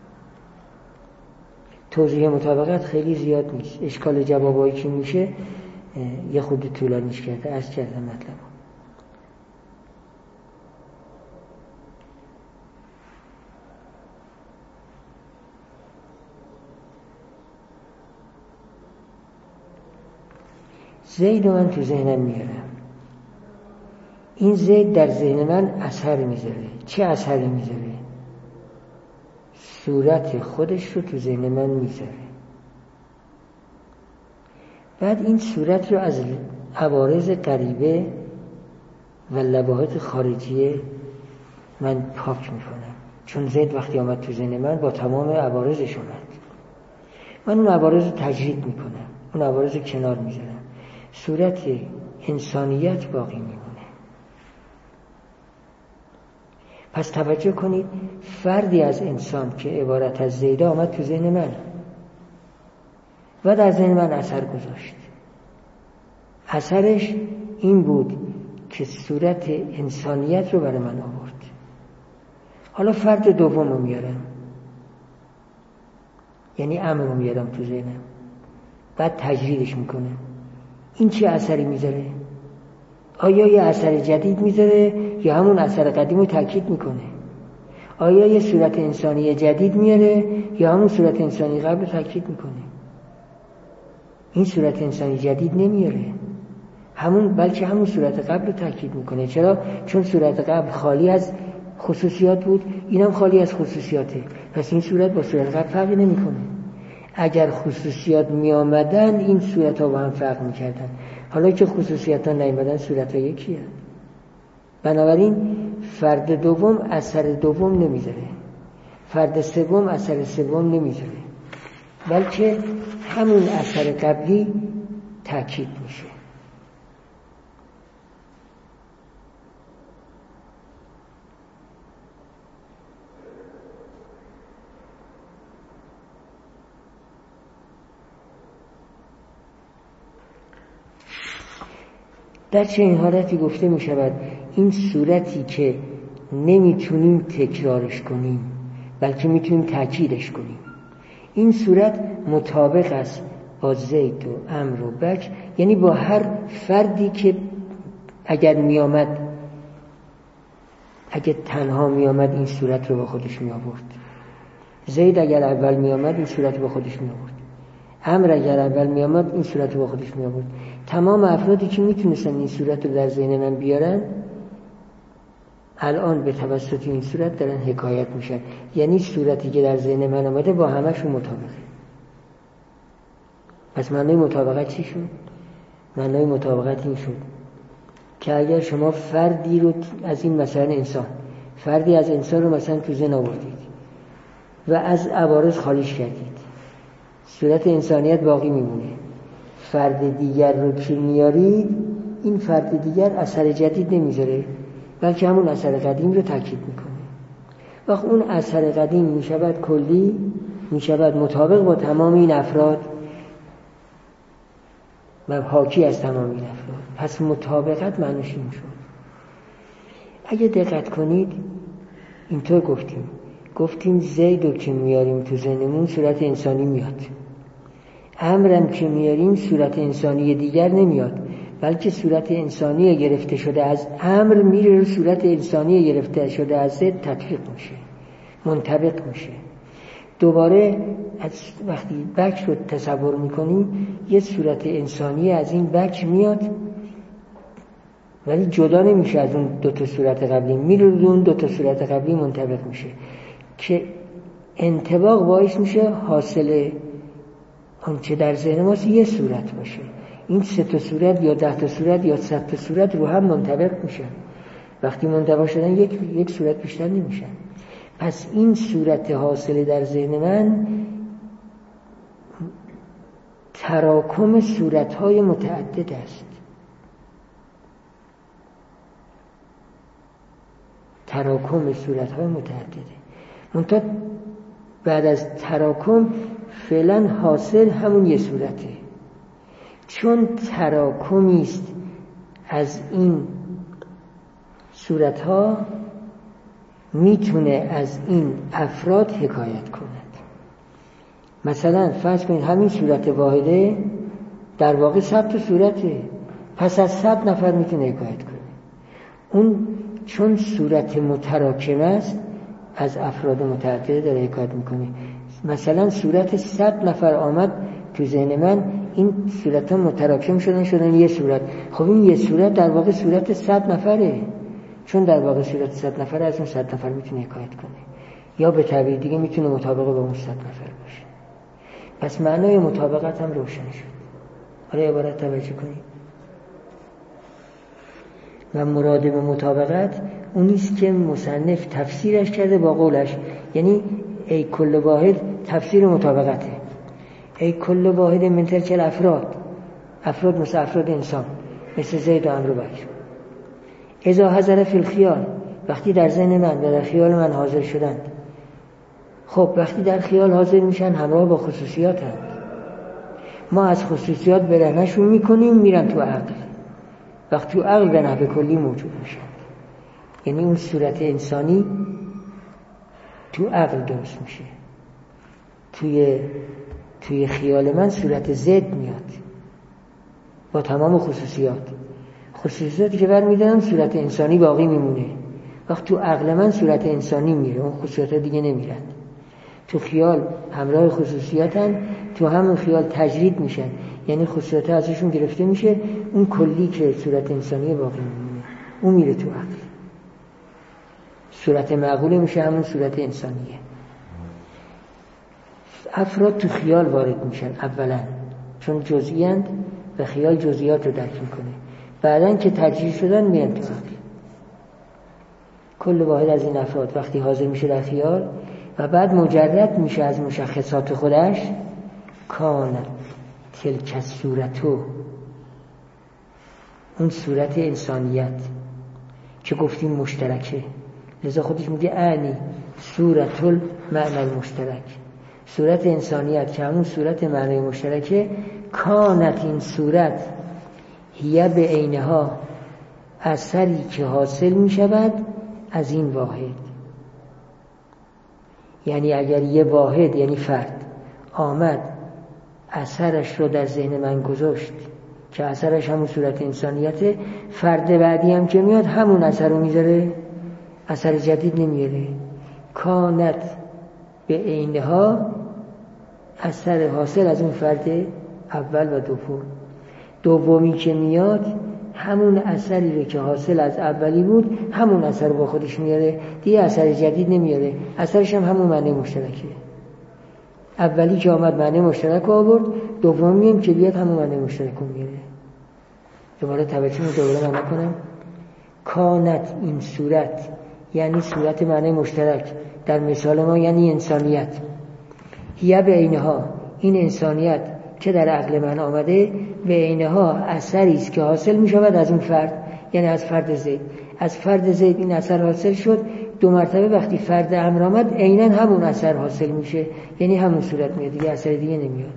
توضیح مطابقت خیلی زیاد نیست، اشکال جوابایی که میشه یه خود طولانیش کرده، عرض کردم مطلب. زید من تو ذهنم میارم، این زید در ذهن من اثر میذاره. چه اثری میذاره؟ صورت خودش رو تو ذهن من میذاره. بعد این صورت رو از عوارض غریبه و لواحق خارجیه من پاک میکنم. چون زید وقتی آمد تو ذهن من با تمام عوارضش اومد، من اون عوارض رو تجرید میکنم، اون عوارض رو کنار میذارم، صورت انسانیت باقی میمونه. پس توجه کنید، فردی از انسان که عبارت از زیده آمد تو ذهن من و در ذهن من اثر گذاشت. اثرش این بود که صورت انسانیت رو برای من آورد. حالا فرد دوم رو میارم، یعنی امر رو میارم تو ذهنم، بعد تجریدش میکنم. این چه اثری میذاره؟ آیا یه اثر جدید میذاره یا همون اثر قدیم رو تاکید میکنه؟ آیا یه صورت انسانی جدید میاره یا همون صورت انسانی قبل رو تاکید میکنه؟ این صورت انسانی جدید نمیاره، بلکه همون صورت قبل رو تاکید میکنه. چرا؟ چون صورت قبل خالی از خصوصیات بود، اینم خالی از خصوصیاته. پس این صورت با صورت قبل فرقی نمیکنه. اگر خصوصیات می آمدن این صورت ها با هم فرق می کردن. حالا که خصوصیات ها نیامدن صورت ها یکی هست. بنابراین فرد دوم اثر دوم نمیذاره، فرد سوم اثر سوم نمیذاره، بلکه همون اثر قبلی تأکید میشه. در چه این حالتی گفته می شود این صورتی که نمیتونیم تکرارش کنیم بلکه میتونیم تأکیدش کنیم، این صورت مطابق است با زید و عمرو و بکر، یعنی با هر فردی که اگر میامد، اگر تنها میامد این صورت رو با خودش می آورد. زید اگر اول میامد این صورت رو با خودش می آورد، عمرو اگر اول میامد این صورت رو با خودش می آورد. تمام افرادی که میتونستن این صورت رو در ذهن من بیارن الان به توسط این صورت دارن حکایت میشن، یعنی صورتی که در ذهن من آمده با همشون مطابقه. پس معنای مطابقت چی شد؟ معنای مطابقت این شد که اگر شما فردی رو از این مثلا انسان، فردی از انسان رو مثلا تو ذهن آوردید و از عوارض خالیش کردید، صورت انسانیت باقی میمونه. فرد دیگر رو که میارید این فرد دیگر اثر جدید نمیذاره بلکه همون اثر قدیم رو تاکید میکنه. وقت اون اثر قدیم میشود کلی، میشود مطابق با تمام این افراد و حاکی از تمام این افراد. پس مطابقت معنیش این شد. اگه دقت کنید اینطور گفتیم زید رو که میاریم تو ذهنمون صورت انسانی میاد، امرم که میاریم صورت انسانی دیگر نمیاد بلکه صورت انسانی گرفته شده از امر میره رو صورت انسانی گرفته شده از زید تطبیق میشه، منطبق میشه. دوباره از وقتی بکر رو تصور میکنیم یه صورت انسانی از این بکر میاد ولی جدا نمیشه از اون دوتا صورت قبلی، میره رو اون دوتا صورت قبلی منطبق میشه که انطباق باعث میشه حاصل آنچه در ذهن ماست یه صورت باشه. این 3 تا صورت یا 10 تا صورت یا 100 تا صورت رو هم منطبق میشن. وقتی منطبق شدن یک صورت بیشتر نمیشن. پس این صورت حاصل در ذهن من تراکم صورت‌های متعدد است. تراکم صورت‌های متعدده. منتها بعد از تراکم فعلا حاصل همون یه صورته، چون تراکمی است از این صورت‌ها میتونه از این افراد حکایت کند. مثلا فرض کنید همین صورت واحده در واقع 100 تا صورته، پس از 100 نفر میتونه حکایت کنه. اون چون صورت متراکم است از افراد متعدد داره حکایت میکنه. مثلا صورت 100 نفر آمد تو ذهن من، این صورت ها متراکم شدن یه صورت. خب این یه صورت در واقع صورت 100 نفره، چون در واقع صورت 100 نفره از اون 100 نفر میتونه حکایت کنه، یا به تعبیر دیگه میتونه مطابق با اون 100 نفر باشه. پس معنای مطابقت هم روشن شد. حالا عبارت توجه کنید. و مراد به مطابقت اونیست که مصنف تفسیرش کرده با قولش، یعنی ای کل واحد تفسیر مطابقته. ای کل واحد من تلک افراد مثل افراد انسان، مثل زید و عمرو و بکر. اذا حضر فی الخیال، وقتی در ذهن من و در خیال من حاضر شدند. خب وقتی در خیال حاضر میشن همراه با خصوصیات هم. ما از خصوصیات برهنشون میکنیم میرن تو عقل. وقتی تو عقل به نحو کلی موجود میشن، یعنی اون صورت انسانی تو عقل درست میشه. توی خیال من صورت زد میاد با تمام خصوصیاتی که برمیدارم صورت انسانی باقی میمونه. وقتی تو عقل من صورت انسانی میره، اون خصوصیات دیگه نمیرن. تو خیال همراه خصوصیاتن، تو همون خیال تجرید میشن، یعنی خصوصیات ازشون گرفته میشه، اون کلی که صورت انسانی باقی میمونه اون میره تو عقل. صورت معقوله میشه همون صورت انسانیه. افراد تو خیال وارد میشن اولا، چون جزئی‌اند و خیال جزئیات رو درک میکنه. بعدن که تجزیه شدن میان تو عقل. کل واحد از این افراد وقتی حاضر میشه در خیال و بعد مجرد میشه از مشخصات خودش، کان تلک صورتو، اون صورت انسانیت که گفتیم مشترکه، لذا خودش میگه اعنی صورت المعنی المشترک، صورت انسانیت که همون صورت معنی مشترکه. کانت، این صورت، هیه به عینها، اثری که حاصل میشود از این واحد. یعنی اگر یه واحد یعنی فرد آمد اثرش رو در ذهن من گذاشت که اثرش همون صورت انسانیته، فرد بعدی هم که میاد همون اثر رو میذاره، اثر جدید نمیاره. کانت به عینها، اثر حاصل از اون فرد اول و دومی که میاد همون اثری رو که حاصل از اولی بود همون اثر رو با خودش میاره، دیگه اثر جدید نمیاره، اثرش هم همون معنی مشترکه. اولی که آمد معنی مشترک رو آورد، دومی هم که بیاد همون معنی مشترک رو میاره. دوباره توجه دوباره من نکنم. کانت، این صورت یعنی صورت معنی مشترک، در مثال ما یعنی انسانیت. هیه به عینها، این انسانیت که در عقل من آمده، به عینها اثری است که حاصل می شود از اون فرد، یعنی از فرد زید. از فرد زید این اثر حاصل شد، دو مرتبه وقتی فرد امر آمد عیناً همون اثر حاصل میشه، یعنی همون صورت میاد، دیگه اثر دیگه نمیاد.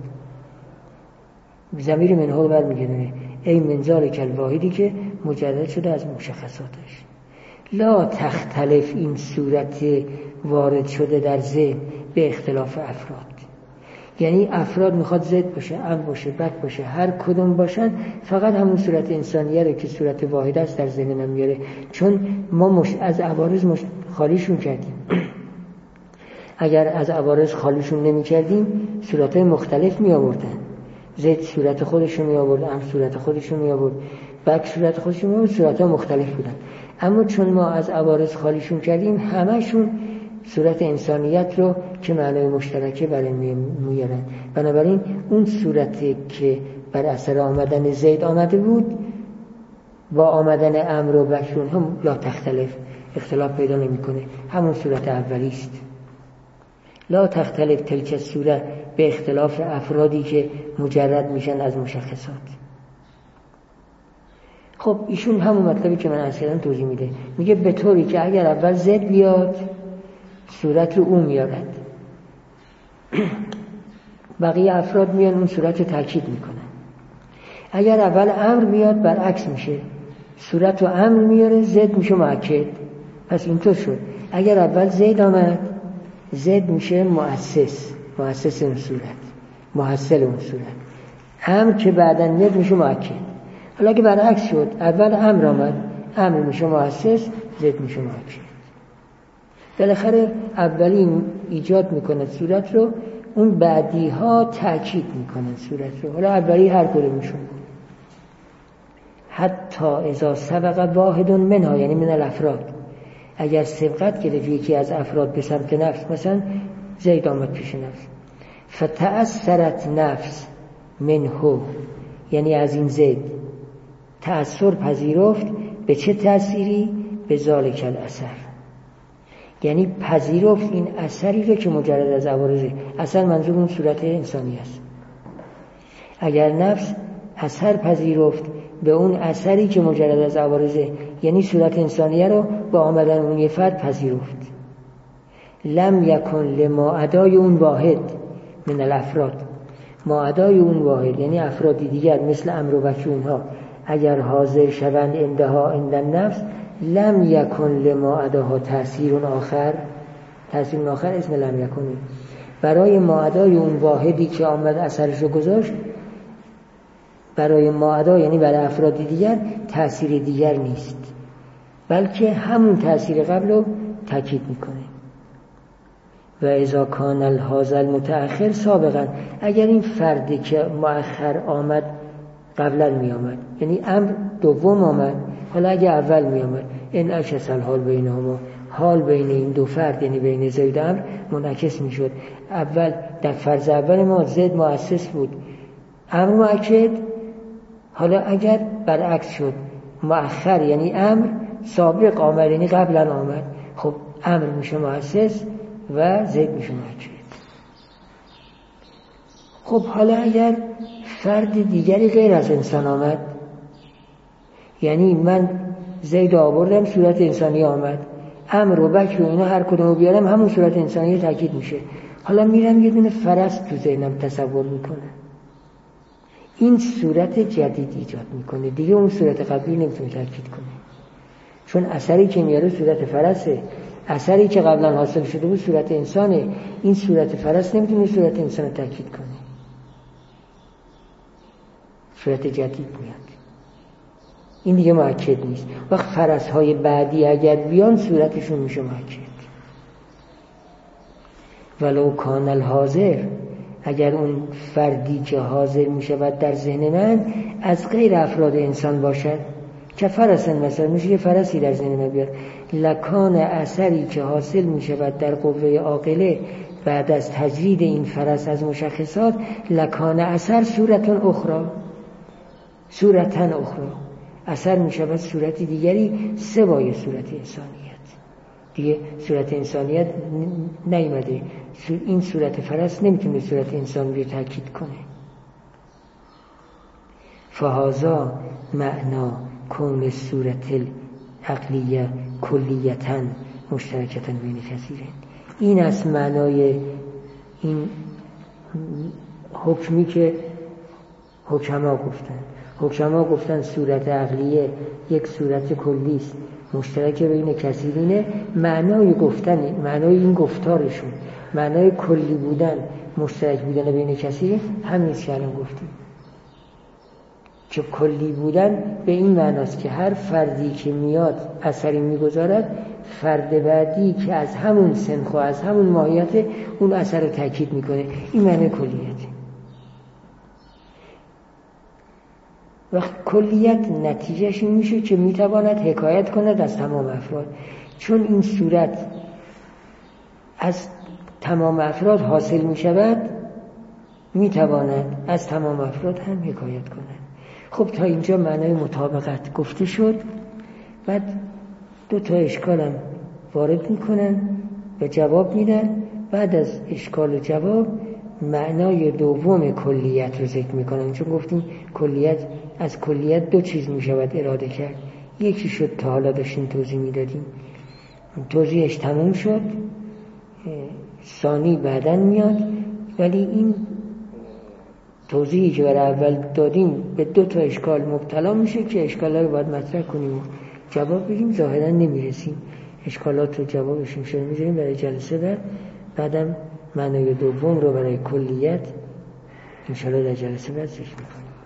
ضمیر منحول برمیگردونه ای منزال کل واحدی که مجرد شده از مشخصاتش. لا تختلف، این صورت وارد شده در ذهن به اختلاف افراد، یعنی افراد میخواد زد باشه، ام باشه، بد باشه، هر کدوم باشن، فقط همون صورت انسانیه رو که صورت واحد است در ذهن من میاره. چون ما از عوارض خالیشون کردیم. اگر از عوارض خالیشون نمی کردیم صورتهای مختلف می آوردن. زد صورت خودشون می آورد، ام صورت خودشون می آورد، بک صورت خودشون می آورد، صورتها مختلف بودن. اما چون ما از عوارض خالیشون کردیم همشون صورت انسانیت رو که معنای مشترکه برای میارن. بنابراین اون صورتی که بر اثر آمدن زید آمده بود با آمدن امر و بکر هم لا تختلف، اختلاف پیدا نمیکنه، همون صورت اولی است. لا تختلف تلک صورت، به اختلاف افرادی که مجرد میشن از مشخصات. خب ایشون همون مطلبی که من اصلا توضیح میده، میگه به طوری که اگر اول زد بیاد صورت رو اون میارد، بقیه افراد میان اون صورت رو تاکید میکنن. اگر اول امر بیاد برعکس میشه، صورت رو امر میاره، زد میشه مؤکد. پس اینطور شد اگر اول زید آمد، زد میشه مؤسس اون صورت، محصل اون صورت. امر که بعدن میاد میشه مؤکد. حالا اگه برعکس شد، اول امر آمد، امر میشه مؤسس، زد میشه مؤکد. بالاخره اولی ایجاد میکنه صورت رو، اون بعدی ها تأکید میکنه صورت رو. حالا اولی هر کدومشون بود. حتی اذا سبق واحد منها، یعنی من الافراد، اگر سبقت گرفت یکی از افراد به سمت نفس، مثلا زید آمد پیش نفس، فتأثرت نفس منه، یعنی از این زید تأثیر پذیرفت، به چه تأثیری؟ به ذالک الاثر، یعنی پذیرفت این اثری رو که مجرد از عوارض، اثر منظور اون صورت انسانی است. اگر نفس اثر پذیرفت به اون اثری که مجرد از عوارض، یعنی صورت انسانیه رو با آمدن اون یه فرد پذیرفت، لم یکن لما عدای اون واحد من الافراد، ما عدای اون واحد یعنی افرادی دیگر مثل امر و بچه اونها اگر حاضر شوند عندها عند النفس، لم یکن لما عداها تأثیر آخر. تأثیر آخر اسم لم یکنه، برای ما عدای اون واحدی که آمد اثرش رو گذاشت، برای ما عدا یعنی برای افراد دیگر تأثیر دیگر نیست، بلکه همون تأثیر قبل رو تأکید میکنه. و اذا کان الهذا المتأخر سابقا، اگر این فردی که مؤخر آمد قبلا می آمد، یعنی امر دوم آمد، حالا اگه اول می آمد، این انعکس الحال بینهما، حال بین این دو فرد یعنی بین زید و عمرو منعکس می شد. اول در فرض اول ما زید مؤسس بود، امر مؤکد، حالا اگر برعکس شد مؤخر یعنی امر سابق آمد یعنی قبلا آمد، خب امر میشه مؤسس و زید میشه مؤکد. خب حالا اگر فرد دیگری غیر از انسان آمد، یعنی من زید آوردم صورت انسانی آمد، امر و بکر و اینا هر کدومو بیارم همون صورت انسانی تاکید میشه. حالا میرم یه دونه فرس تو ذهنم تصور میکنه، این صورت جدید ایجاد میکنه، دیگه اون صورت قبلی نمیتونه تاکید کنه، چون اثری که میاره صورت فرسه، اثری که قبلا حاصل شده بود صورت انسانه، این صورت فرس نمیتونه صورت انسان تاکید کنه، صورت جدید میاد، این دیگه مؤکد نیست. وقت فرس های بعدی اگر بیان صورتشون میشه مؤکد. ولو کان الحاضر، اگر اون فردی که حاضر میشود در ذهن من از غیر افراد انسان باشد، که فرسن مثلا میشه یه فرسی در ذهن من بیاد، لکان اثری که حاصل میشود در قوه عاقله بعد از تجرید این فرس از مشخصات، لکان اثر صورتن اخرى، صورتن اخرى، اثر میشود صورت دیگری سوای صورت انسانیت. دیگه صورت انسانیت نیامده، این صورت فرس نمیتونه صورت انسان رو تاکید کنه. فهذا معنا کون صورت العقلیه کلیتا مشترکتا بین کثیرین، این از معنای این حکمی که حکما گفتن صورت عقلیه یک صورت کلی است مشترک بین کثیرینه. معنای گفتن، معنای این گفتارشون، معنای کلی بودن مشترک بودن بین کثیرین همین که الان گفتیم، که کلی بودن به این معناست که هر فردی که میاد اثری میگذارد، فرد بعدی که از همون سنخ و از همون ماهیت اون اثر رو تاکید میکنه، این معنی کلیته. وقت کلیت نتیجهش این میشه که میتواند حکایت کند از تمام افراد، چون این صورت از تمام افراد حاصل میشود، میتواند از تمام افراد هم حکایت کند. خب تا اینجا معنای مطابقت گفته شد. بعد دو تا اشکالم وارد میکنن و جواب میدن. بعد از اشکال و جواب معنای دوم کلیت رو ذکر میکنن، چون گفتیم کلیت، از کلیت دو چیز میشود اراده کرد. یکی شد تا حالا داشتیم توضیح میدادیم، توضیحش تموم شد، ثانی بعدن میاد، ولی این توضیحی که برای اول دادیم به دو تا اشکال مبتلا میشه که اشکالات رو باید مطرح کنیم و جواب بدیم، ظاهرا نمیرسیم. اشکالات رو جوابشون شده میذاریم برای جلسه بعدم معنای دوم رو برای کلیت انشاءالله در جلسه بعد ذکر میکنیم.